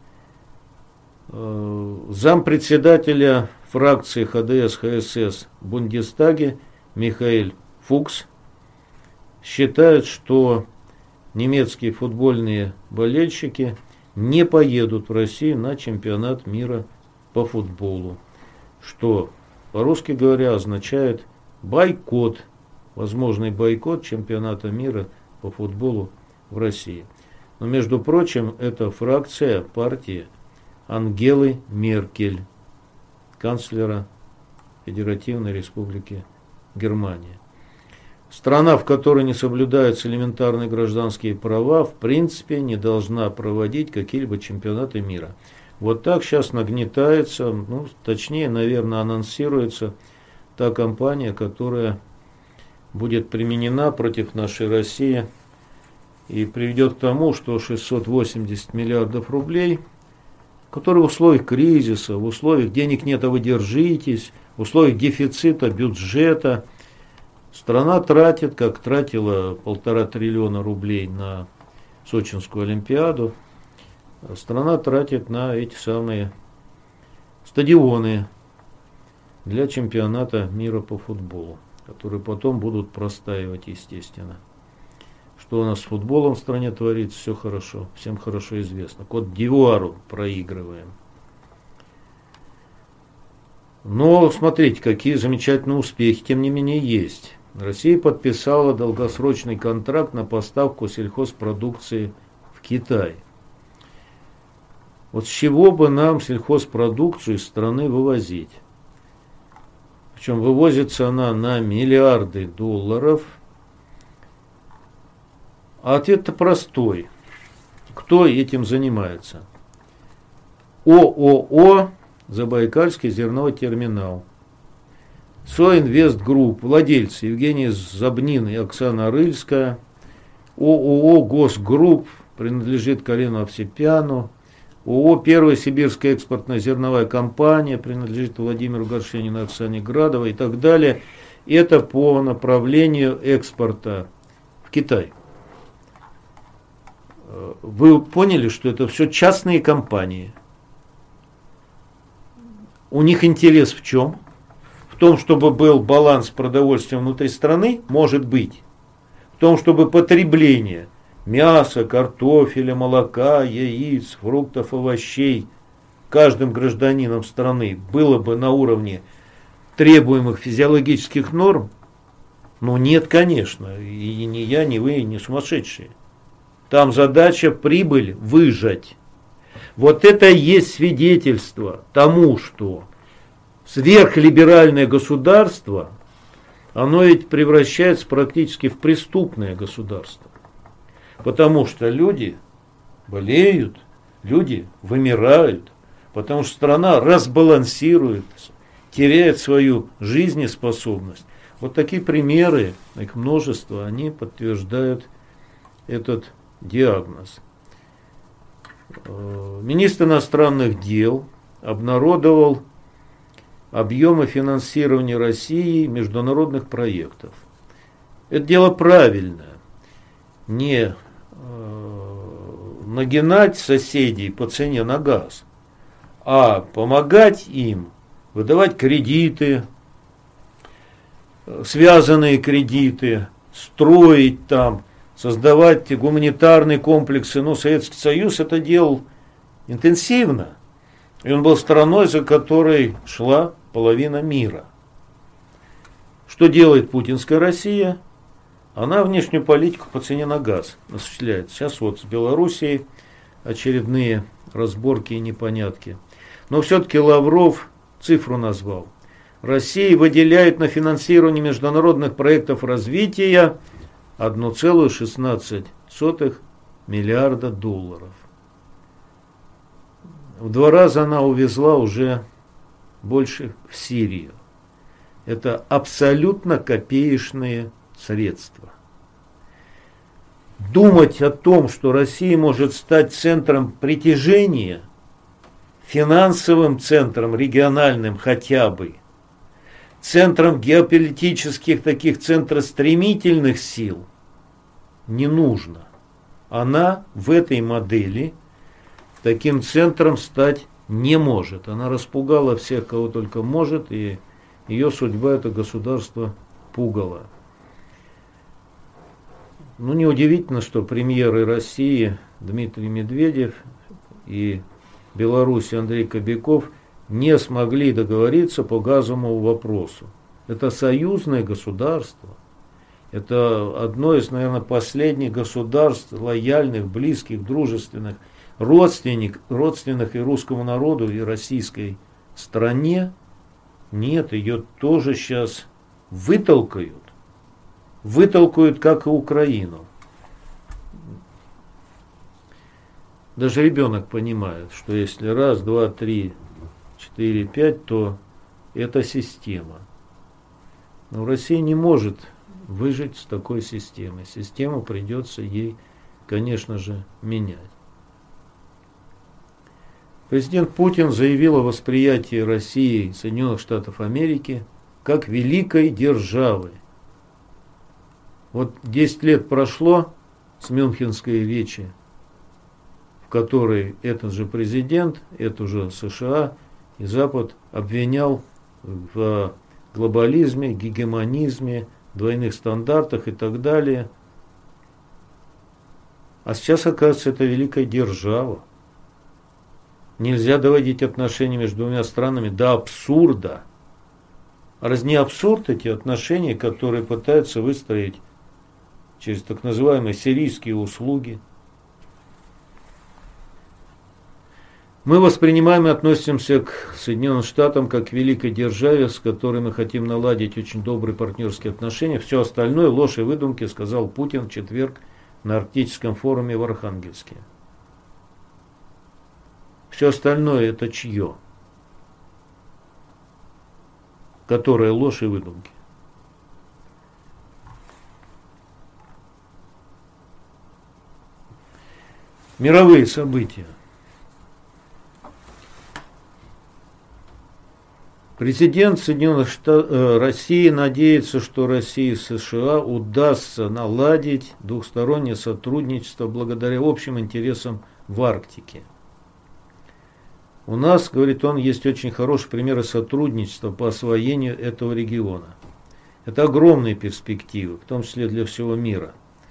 Зампредседателя фракции ХДС-ХСС в Бундестаге Михаэль Фукс считает, что немецкие футбольные болельщики не поедут в Россию на чемпионат мира по футболу, что, по-русски говоря, означает бойкот, возможный бойкот чемпионата мира по футболу в России. Но, между прочим, это фракция партии Ангелы Меркель, канцлера Федеративной Республики Германия. Страна, в которой не соблюдаются элементарные гражданские права, в принципе не должна проводить какие-либо чемпионаты мира. Вот так сейчас нагнетается, ну, точнее, наверное, анонсируется та кампания, которая будет применена против нашей России и приведет к тому, что шестьсот восемьдесят миллиардов рублей, которые в условиях кризиса, в условиях денег нет, а вы держитесь, в условиях дефицита бюджета, страна тратит, как тратила полтора триллиона рублей на Сочинскую Олимпиаду, страна тратит на эти самые стадионы для чемпионата мира по футболу, которые потом будут простаивать, естественно. Что у нас с футболом в стране творится, все хорошо, всем хорошо известно. Кот-д'Ивуару проигрываем. Но смотрите, какие замечательные успехи, тем не менее, есть. Россия подписала долгосрочный контракт на поставку сельхозпродукции в Китай. Вот с чего бы нам сельхозпродукцию из страны вывозить? Причем вывозится она на миллиарды долларов. А ответ-то простой. Кто этим занимается? ООО «Забайкальский зерновой терминал». Соинвест Групп, владельцы Евгений Забнин и Оксана Рыльская. ООО «Госгрупп» принадлежит Карену Овсепяну. ООО «Первая сибирская экспортная зерновая компания» принадлежит Владимиру Горшенину и Оксане Градовой и так далее. Это по направлению экспорта в Китай. Вы поняли, что это все частные компании. У них интерес в чем? В том, чтобы был баланс продовольствия внутри страны, может быть. В том, чтобы потребление мяса, картофеля, молока, яиц, фруктов, овощей каждым гражданином страны было бы на уровне требуемых физиологических норм. Но нет, конечно. И ни я, ни вы, не сумасшедшие. Там задача прибыль выжать. Вот это и есть свидетельство тому, что сверхлиберальное государство, оно ведь превращается практически в преступное государство. Потому что люди болеют, люди вымирают, потому что страна разбалансируется, теряет свою жизнеспособность. Вот такие примеры, их множество, они подтверждают этот диагноз. Министр иностранных дел обнародовал объемы финансирования России международных проектов. Это дело правильное. Не э, нагинать соседей по цене на газ, а помогать им выдавать кредиты, связанные кредиты, строить там, создавать гуманитарные комплексы. Ну, Советский Союз это делал интенсивно. И он был страной, за которой шла половина мира. Что делает путинская Россия? Она внешнюю политику по цене на газ осуществляет. Сейчас вот с Белоруссией очередные разборки и непонятки. Но все-таки Лавров цифру назвал. Россия выделяет на финансирование международных проектов развития одна целая шестнадцать сотых миллиарда долларов. В два раза она увезла уже больше в Сирию. Это абсолютно копеечные средства. Думать о том, что Россия может стать центром притяжения, финансовым центром региональным хотя бы, центром геополитических таких центростремительных сил, не нужно. Она в этой модели таким центром стать не может. Она распугала всех, кого только может, и ее судьба это государство пугало. Ну, неудивительно, что премьеры России Дмитрий Медведев и Беларуси Андрей Кобяков не смогли договориться по газовому вопросу. Это союзное государство. Это одно из, наверное, последних государств, лояльных, близких, дружественных, родственник, родственных и русскому народу, и российской стране. Нет, ее тоже сейчас вытолкают. Вытолкают, как и Украину. Даже ребенок понимает, что если раз, два, три, четыре, пять, то это система. Но Россия не может выжить с такой системой. Систему придется ей, конечно же, менять. Президент Путин заявил о восприятии России и Соединенных Штатов Америки как великой державы. Вот десять лет прошло с Мюнхенской речи, в которой этот же президент, это же США и Запад обвинял в глобализме, гегемонизме, двойных стандартах и так далее. А сейчас, оказывается, это великая держава. Нельзя доводить отношения между двумя странами до абсурда. Разве не абсурд эти отношения, которые пытаются выстроить через так называемые сирийские услуги? Мы воспринимаем и относимся к Соединенным Штатам как к великой державе, с которой мы хотим наладить очень добрые партнерские отношения. Все остальное ложь и выдумки, сказал Путин в четверг на Арктическом форуме в Архангельске. Все остальное это чье? Которое ложь и выдумки. Мировые события. Президент Соединенных Штатов э, России надеется, что России и США удастся наладить двухстороннее сотрудничество благодаря общим интересам в Арктике. У нас, говорит он, есть очень хорошие примеры сотрудничества по освоению этого региона. Это огромные перспективы, в том числе для всего мира.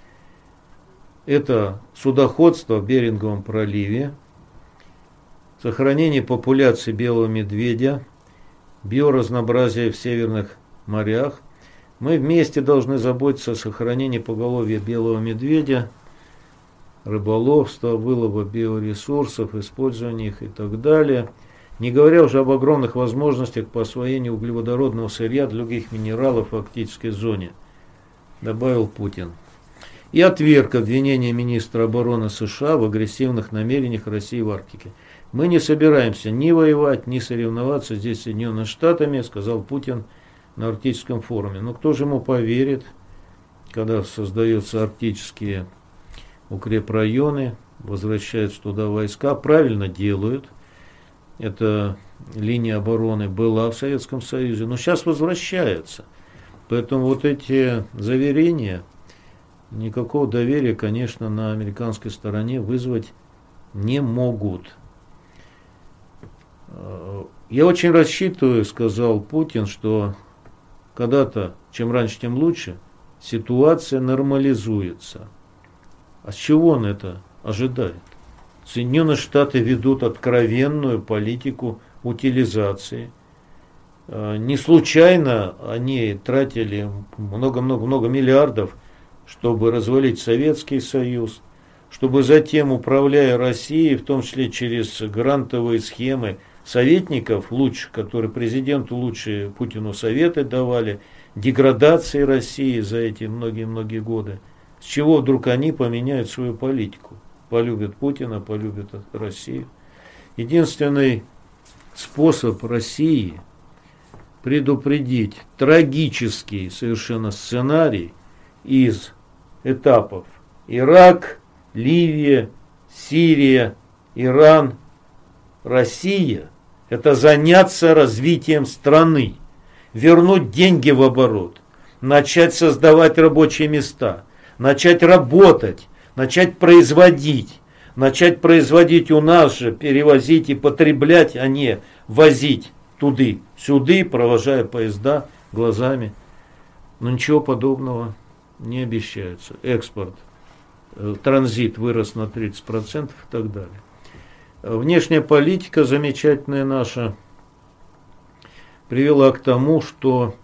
Это судоходство в Беринговом проливе, сохранение популяции белого медведя, биоразнообразие в северных морях. Мы вместе должны заботиться о сохранении поголовья белого медведя, рыболовства, вылова биоресурсов, использования их и так далее. Не говоря уже об огромных возможностях по освоению углеводородного сырья, других минералов в арктической зоне, добавил Путин. И отверг обвинение министра обороны США в агрессивных намерениях России в Арктике. Мы не собираемся ни воевать, ни соревноваться здесь с Соединенными Штатами, сказал Путин на Арктическом форуме. Но кто же ему поверит, когда создаются арктические укрепрайоны, возвращаются туда войска, правильно делают. Эта линия обороны была в Советском Союзе, но сейчас возвращается. Поэтому вот эти заверения никакого доверия, конечно, на американской стороне вызвать не могут. Я очень рассчитываю, сказал Путин, что когда-то, чем раньше, тем лучше, ситуация нормализуется. А с чего он это ожидает? Соединенные Штаты ведут откровенную политику утилизации. Не случайно они тратили много-много-много миллиардов, чтобы развалить Советский Союз, чтобы затем, управляя Россией, в том числе через грантовые схемы советников, лучше, которые президенту лучше Путину советы давали, деградации России за эти многие-многие годы. С чего вдруг они поменяют свою политику? Полюбят Путина, полюбят Россию. Единственный способ России предупредить трагический совершенно сценарий из этапов Ирак, Ливия, Сирия, Иран, Россия – это заняться развитием страны, вернуть деньги в оборот, начать создавать рабочие места, начать работать, начать производить, начать производить у нас же, перевозить и потреблять, а не возить туды-сюды, провожая поезда глазами. Но ничего подобного не обещается. Экспорт, транзит вырос на тридцать процентов и так далее. Внешняя политика замечательная наша привела к тому, что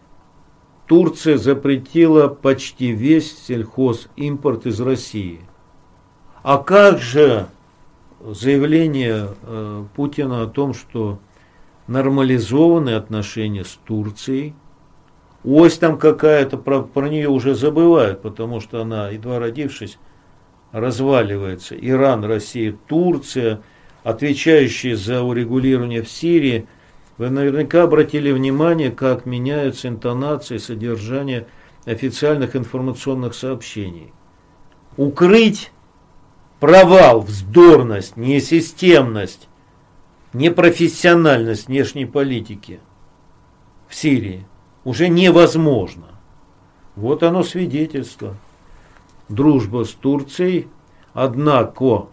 Турция запретила почти весь сельхозимпорт из России. А как же заявление э, Путина о том, что нормализованы отношения с Турцией? Ось там какая-то, про, про нее уже забывают, потому что она, едва родившись, разваливается. Иран, Россия, Турция, отвечающие за урегулирование в Сирии. Вы наверняка обратили внимание, как меняются интонации, содержание официальных информационных сообщений. Укрыть провал, вздорность, несистемность, непрофессиональность внешней политики в Сирии уже невозможно. Вот оно свидетельство. Дружба с Турцией, однако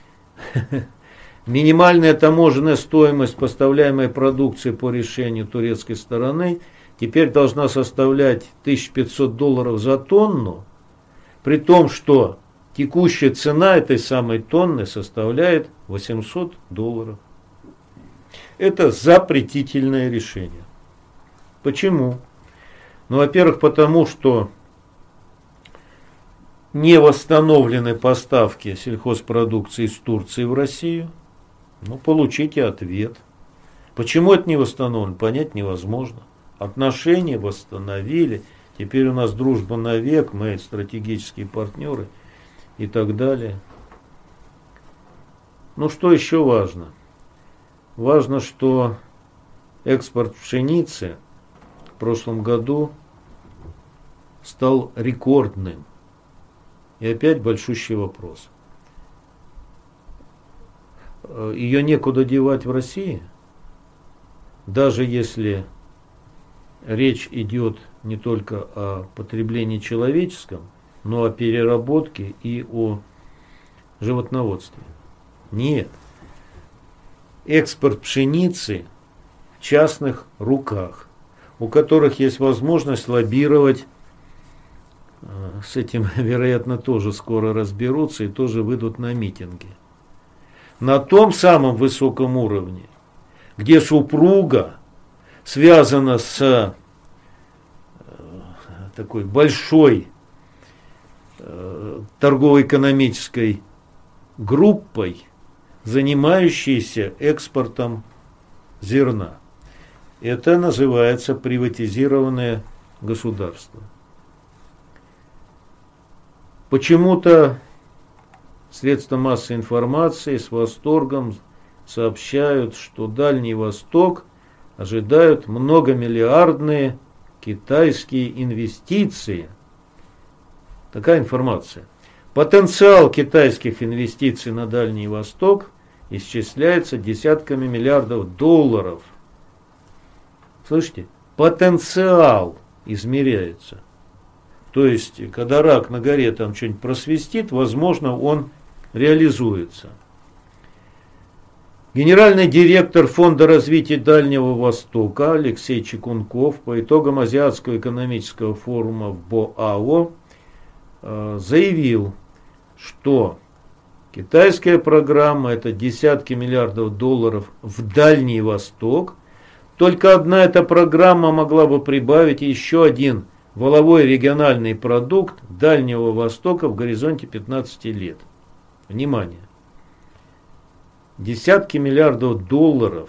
минимальная таможенная стоимость поставляемой продукции по решению турецкой стороны теперь должна составлять тысяча пятьсот долларов за тонну, при том, что текущая цена этой самой тонны составляет восемьсот долларов. Это запретительное решение. Почему? Ну, во-первых, потому что не восстановлены поставки сельхозпродукции из Турции в Россию. Ну, получите ответ. Почему это не восстановлено, понять невозможно. Отношения восстановили. Теперь у нас дружба навек, мы стратегические партнеры и так далее. Ну, что еще важно? Важно, что экспорт пшеницы в прошлом году стал рекордным. И опять большущий вопрос. Ее некуда девать в России, даже если речь идет не только о потреблении человеческом, но о переработке и о животноводстве. Нет. Экспорт пшеницы в частных руках, у которых есть возможность лоббировать. С этим, вероятно, тоже скоро разберутся и тоже выйдут на митинги. На том самом высоком уровне, где супруга связана с такой большой торгово-экономической группой, занимающейся экспортом зерна. Это называется приватизированное государство. Почему-то средства массовой информации с восторгом сообщают, что Дальний Восток ожидают многомиллиардные китайские инвестиции. Такая информация. Потенциал китайских инвестиций на Дальний Восток исчисляется десятками миллиардов долларов. Слышите? Потенциал измеряется. То есть, когда рак на горе там что-нибудь просвистит, возможно, он реализуется. Генеральный директор Фонда развития Дальнего Востока Алексей Чекунков по итогам Азиатского экономического форума в Боао э, заявил, что китайская программа – это десятки миллиардов долларов в Дальний Восток. Только одна эта программа могла бы прибавить еще один валовой региональный продукт Дальнего Востока в горизонте пятнадцати лет. Внимание! Десятки миллиардов долларов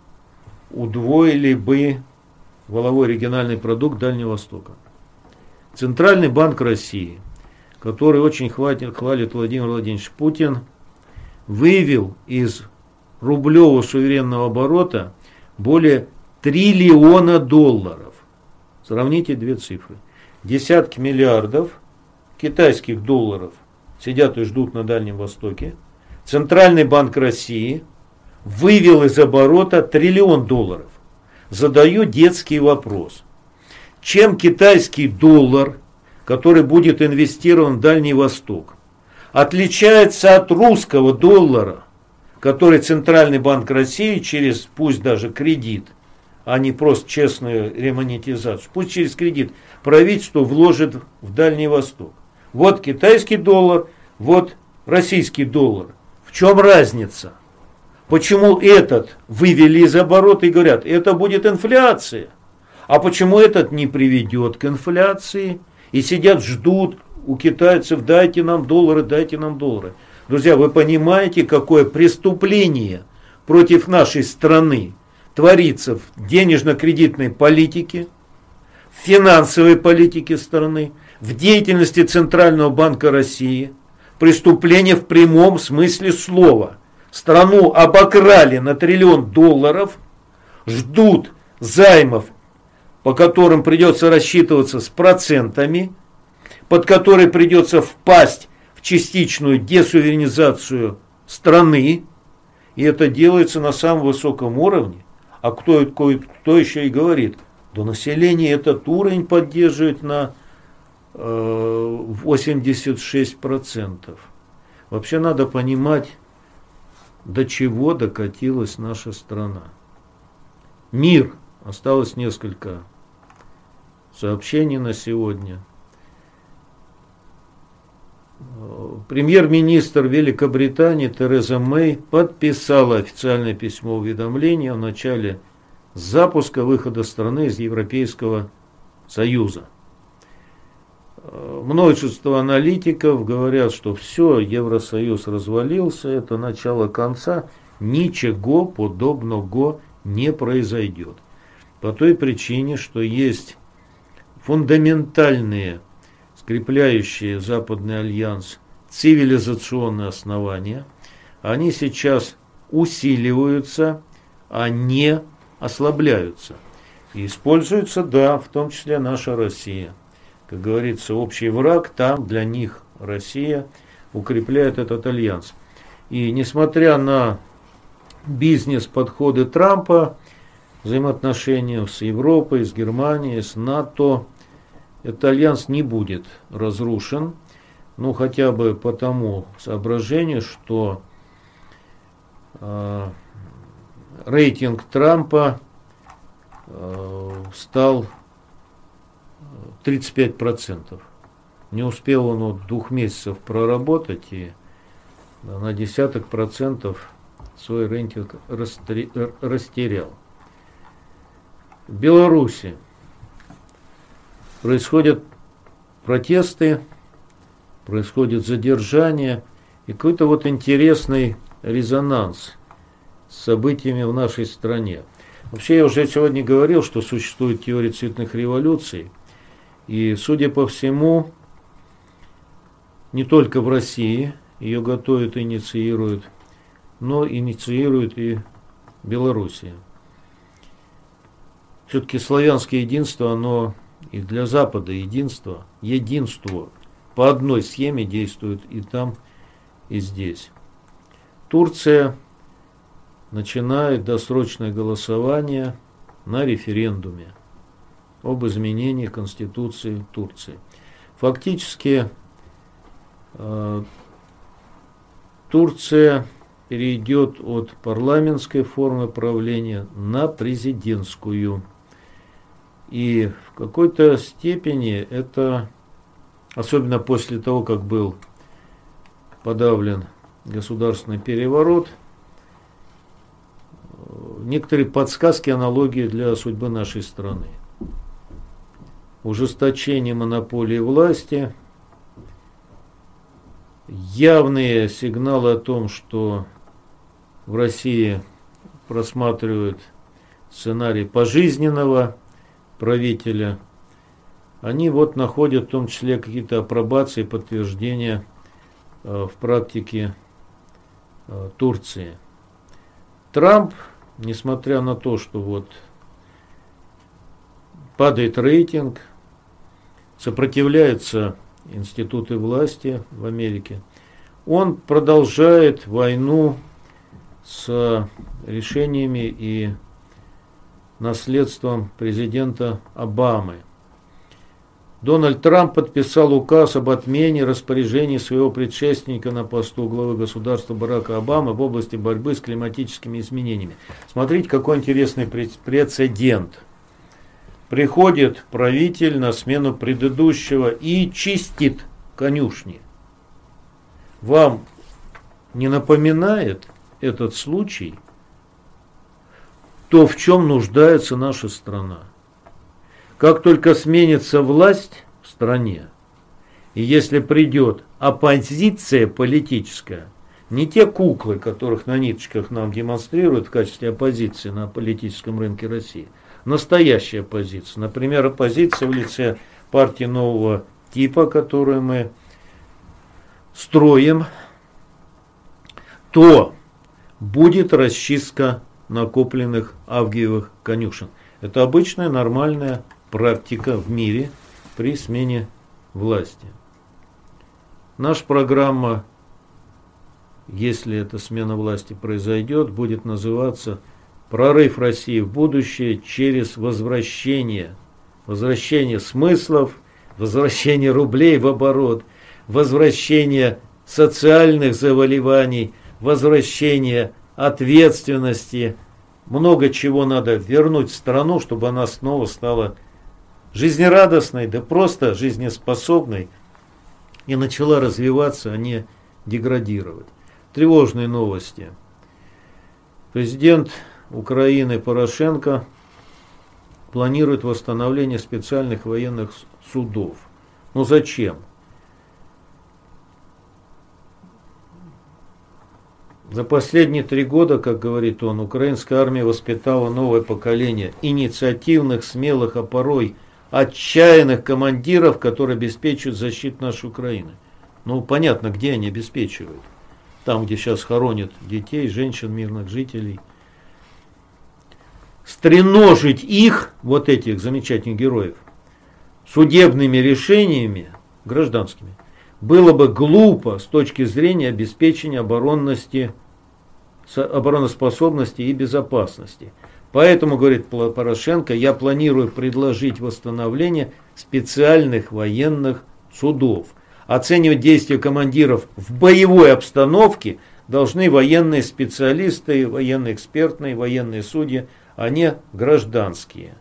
удвоили бы валовой региональный продукт Дальнего Востока. Центральный банк России, который очень хвалит, хвалит Владимир Владимирович Путин, вывел из рублевого суверенного оборота более триллиона долларов. Сравните две цифры. Десятки миллиардов китайских долларов сидят и ждут на Дальнем Востоке. Центральный банк России вывел из оборота триллион долларов. Задаю детский вопрос. Чем китайский доллар, который будет инвестирован в Дальний Восток, отличается от русского доллара, который Центральный банк России через, пусть даже кредит, а не просто честную ремонетизацию, пусть через кредит правительство вложит в Дальний Восток. Вот китайский доллар, вот российский доллар. В чем разница? Почему этот вывели из оборота и говорят, это будет инфляция? А почему этот не приведет к инфляции? И сидят, ждут у китайцев, дайте нам доллары, дайте нам доллары. Друзья, вы понимаете, какое преступление против нашей страны творится в денежно-кредитной политике, в финансовой политике страны, в деятельности Центрального банка России. Преступление в прямом смысле слова. Страну обокрали на триллион долларов, ждут займов, по которым придется рассчитываться с процентами, под которые придется впасть в частичную десуверенизацию страны. И это делается на самом высоком уровне. А кто, кто, кто еще и говорит, да население этот уровень поддерживает на э, восемьдесят шесть процентов. Вообще надо понимать, до чего докатилась наша страна. Мир. Осталось несколько сообщений на сегодня. Премьер-министр Великобритании Тереза Мэй подписала официальное письмо уведомления в начале запуска выхода страны из Европейского Союза. Множество аналитиков говорят, что все, Евросоюз развалился, это начало конца, ничего подобного не произойдет. По той причине, что есть фундаментальные, скрепляющие Западный альянс цивилизационные основания, они сейчас усиливаются, а не ослабляются. И используется, да, в том числе наша Россия. Как говорится, общий враг, там для них Россия укрепляет этот альянс. И несмотря на бизнес-подходы Трампа, взаимоотношения с Европой, с Германией, с НАТО, этот альянс не будет разрушен. Ну, хотя бы по тому соображению, что э, рейтинг Трампа э, стал тридцать пять процентов. Не успел он вот двух месяцев проработать и на десяток процентов свой рейтинг растерял. В Беларуси происходят протесты, происходит задержание и какой-то вот интересный резонанс с событиями в нашей стране. Вообще, я уже сегодня говорил, что существует теория цветных революций. И, судя по всему, не только в России ее готовят и инициируют, но инициируют и в Беларуси. Все-таки славянское единство, оно и для Запада единство, единство по одной схеме действует и там, и здесь. Турция начинает досрочное голосование на референдуме об изменении Конституции Турции. Фактически э, Турция перейдет от парламентской формы правления на президентскую. И в какой-то степени это, особенно после того, как был подавлен государственный переворот, некоторые подсказки, аналогии для судьбы нашей страны. Ужесточение монополии власти, явные сигналы о том, что в России просматривают сценарий пожизненного правителя, они вот находят в том числе какие-то апробации, подтверждения э, в практике э, Турции. Трамп, несмотря на то, что вот падает рейтинг, сопротивляются институты власти в Америке, он продолжает войну с решениями и наследством президента Обамы. Дональд Трамп подписал указ об отмене распоряжений своего предшественника на посту главы государства Барака Обамы в области борьбы с климатическими изменениями. Смотрите, какой интересный прецедент. Приходит правитель на смену предыдущего и чистит конюшни. Вам не напоминает этот случай то, в чем нуждается наша страна? Как только сменится власть в стране, и если придет оппозиция политическая, не те куклы, которых на ниточках нам демонстрируют в качестве оппозиции на политическом рынке России, настоящая оппозиция, например, оппозиция в лице партии нового типа, которую мы строим, то будет расчистка накопленных авгиевых конюшен. Это обычная нормальная практика в мире при смене власти. Наша программа, если эта смена власти произойдет, будет называться «Прорыв России в будущее через возвращение». Возвращение смыслов, возвращение рублей в оборот, возвращение социальных заболеваний, возвращение ответственности. Много чего надо вернуть в страну, чтобы она снова стала жизнерадостной, да просто жизнеспособной и начала развиваться, а не деградировать. Тревожные новости. Президент Украины Порошенко планирует восстановление специальных военных судов. Ну зачем? За последние три года, как говорит он, украинская армия воспитала новое поколение инициативных, смелых, а порой отчаянных командиров, которые обеспечивают защиту нашей Украины. Ну, понятно, где они обеспечивают. Там, где сейчас хоронят детей, женщин, мирных жителей. Стреножить их, вот этих замечательных героев, судебными решениями, гражданскими, было бы глупо с точки зрения обеспечения оборонности, обороноспособности и безопасности. Поэтому, говорит Порошенко, я планирую предложить восстановление специальных военных судов. Оценивать действия командиров в боевой обстановке должны военные специалисты, военные экспертные, военные судьи, а не гражданские.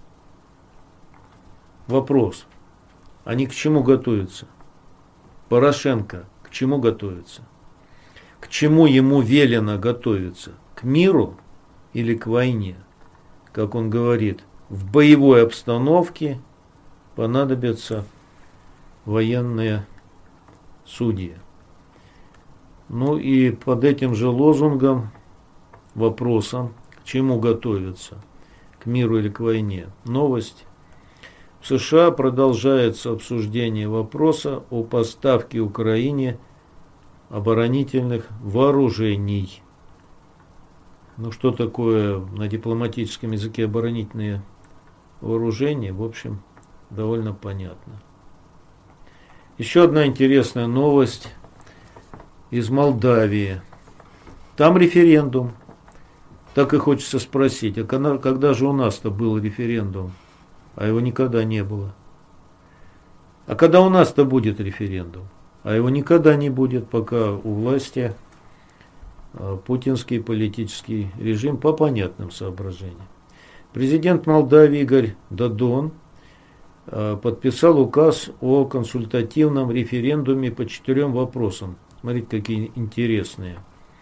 Вопрос. Они к чему готовятся? Порошенко к чему готовится? К чему ему велено готовиться? К миру или к войне? Как он говорит, в боевой обстановке понадобятся военные судьи. Ну и под этим же лозунгом, вопросом, к чему готовиться? К миру или к войне? Новость. В США продолжается обсуждение вопроса о поставке Украине оборонительных вооружений. Ну что такое на дипломатическом языке оборонительные вооружения, в общем, довольно понятно. Еще одна интересная новость из Молдавии. Там референдум. Так и хочется спросить, а когда, когда же у нас-то был референдум? А его никогда не было. А когда у нас-то будет референдум? А его никогда не будет, пока у власти путинский политический режим по понятным соображениям. Президент Молдавии Игорь Додон подписал указ о консультативном референдуме по четырем вопросам. Смотрите, какие интересные.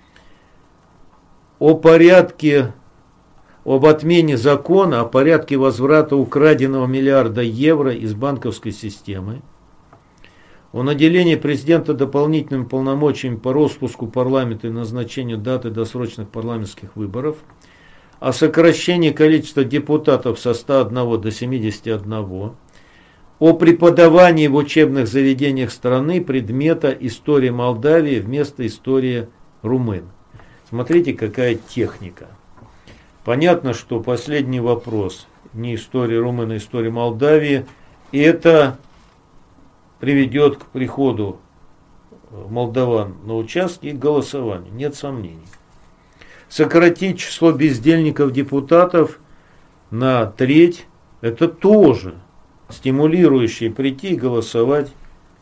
О порядке об отмене закона о порядке возврата украденного миллиарда евро из банковской системы, о наделении президента дополнительными полномочиями по распуску парламента и назначению даты досрочных парламентских выборов, о сокращении количества депутатов со ста одного до семидесяти одного, о преподавании в учебных заведениях страны предмета истории Молдавии вместо истории румын. Смотрите, какая техника. Понятно, что последний вопрос, не история румын, а история Молдавии, и это приведет к приходу молдаван на участки и к голосованию, нет сомнений. Сократить число бездельников-депутатов на треть, это тоже стимулирующий прийти и голосовать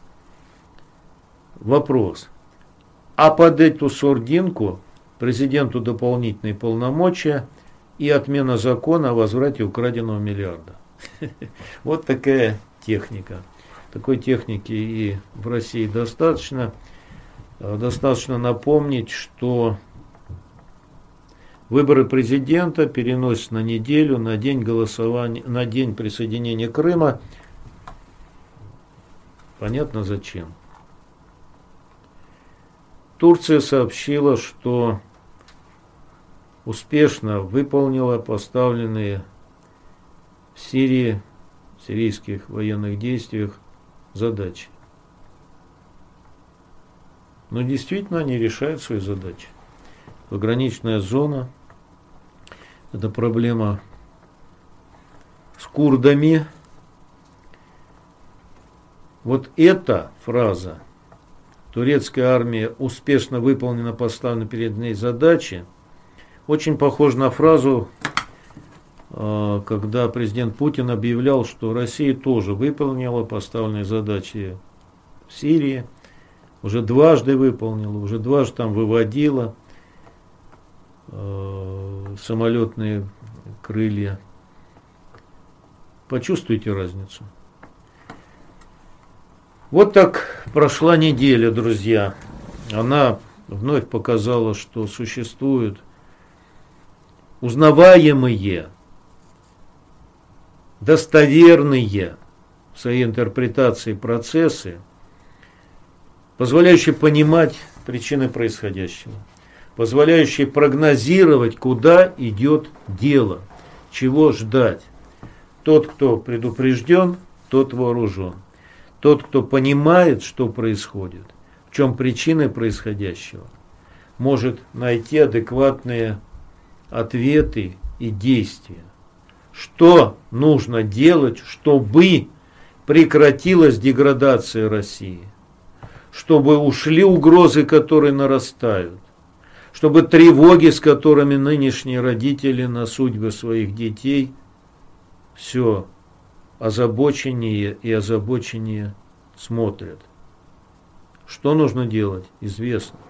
вопрос. А под эту сурдинку президенту дополнительные полномочия и отмена закона о возврате украденного миллиарда. Вот такая техника. Такой техники и в России достаточно. Достаточно напомнить, что выборы президента переносятся на неделю, на день голосования, на день присоединения Крыма. Понятно зачем. Турция сообщила, что успешно выполнила поставленные в Сирии, в сирийских военных действиях задачи. Но действительно они решают свои задачи. Пограничная зона – это проблема с курдами. Вот эта фраза «турецкая армия успешно выполнена поставленные перед ней задачи» очень похожа на фразу, когда президент Путин объявлял, что Россия тоже выполнила поставленные задачи в Сирии, уже дважды выполнила, уже дважды там выводила э, самолетные крылья. Почувствуйте разницу. Вот так прошла неделя, друзья. Она вновь показала, что существуют узнаваемые достоверные в своей интерпретации процессы, позволяющие понимать причины происходящего, позволяющие прогнозировать, куда идет дело, чего ждать. Тот, кто предупрежден, тот вооружен. Тот, кто понимает, что происходит, в чем причины происходящего, может найти адекватные ответы и действия. Что нужно делать, чтобы прекратилась деградация России, чтобы ушли угрозы, которые нарастают, чтобы тревоги, с которыми нынешние родители на судьбы своих детей все озабоченнее и озабоченнее смотрят. Что нужно делать? Известно.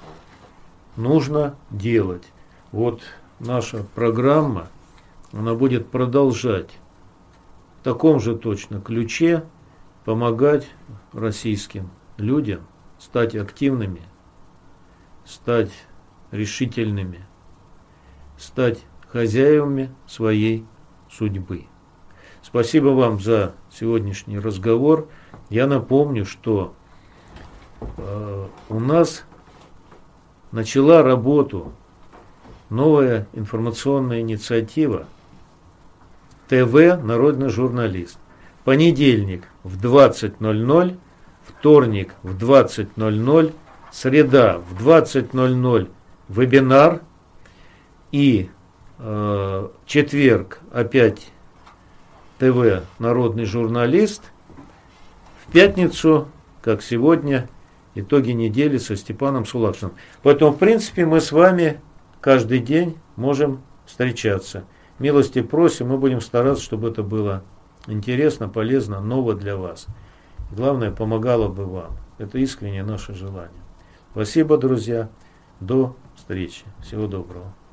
Нужно делать. Вот наша программа, она будет продолжать в таком же точно ключе помогать российским людям стать активными, стать решительными, стать хозяевами своей судьбы. Спасибо вам за сегодняшний разговор. Я напомню, что э, у нас начала работу новая информационная инициатива ТВ «Народный журналист». Понедельник в двадцать ноль ноль, вторник в двадцать ноль ноль, среда в двадцать ноль ноль вебинар и э, четверг опять ТВ «Народный журналист». В пятницу, как сегодня, итоги недели со Степаном Сулакшиным. Поэтому, в принципе, мы с вами каждый день можем встречаться. Милости просим, мы будем стараться, чтобы это было интересно, полезно, ново для вас. И главное, помогало бы вам. Это искреннее наше желание. Спасибо, друзья. До встречи. Всего доброго.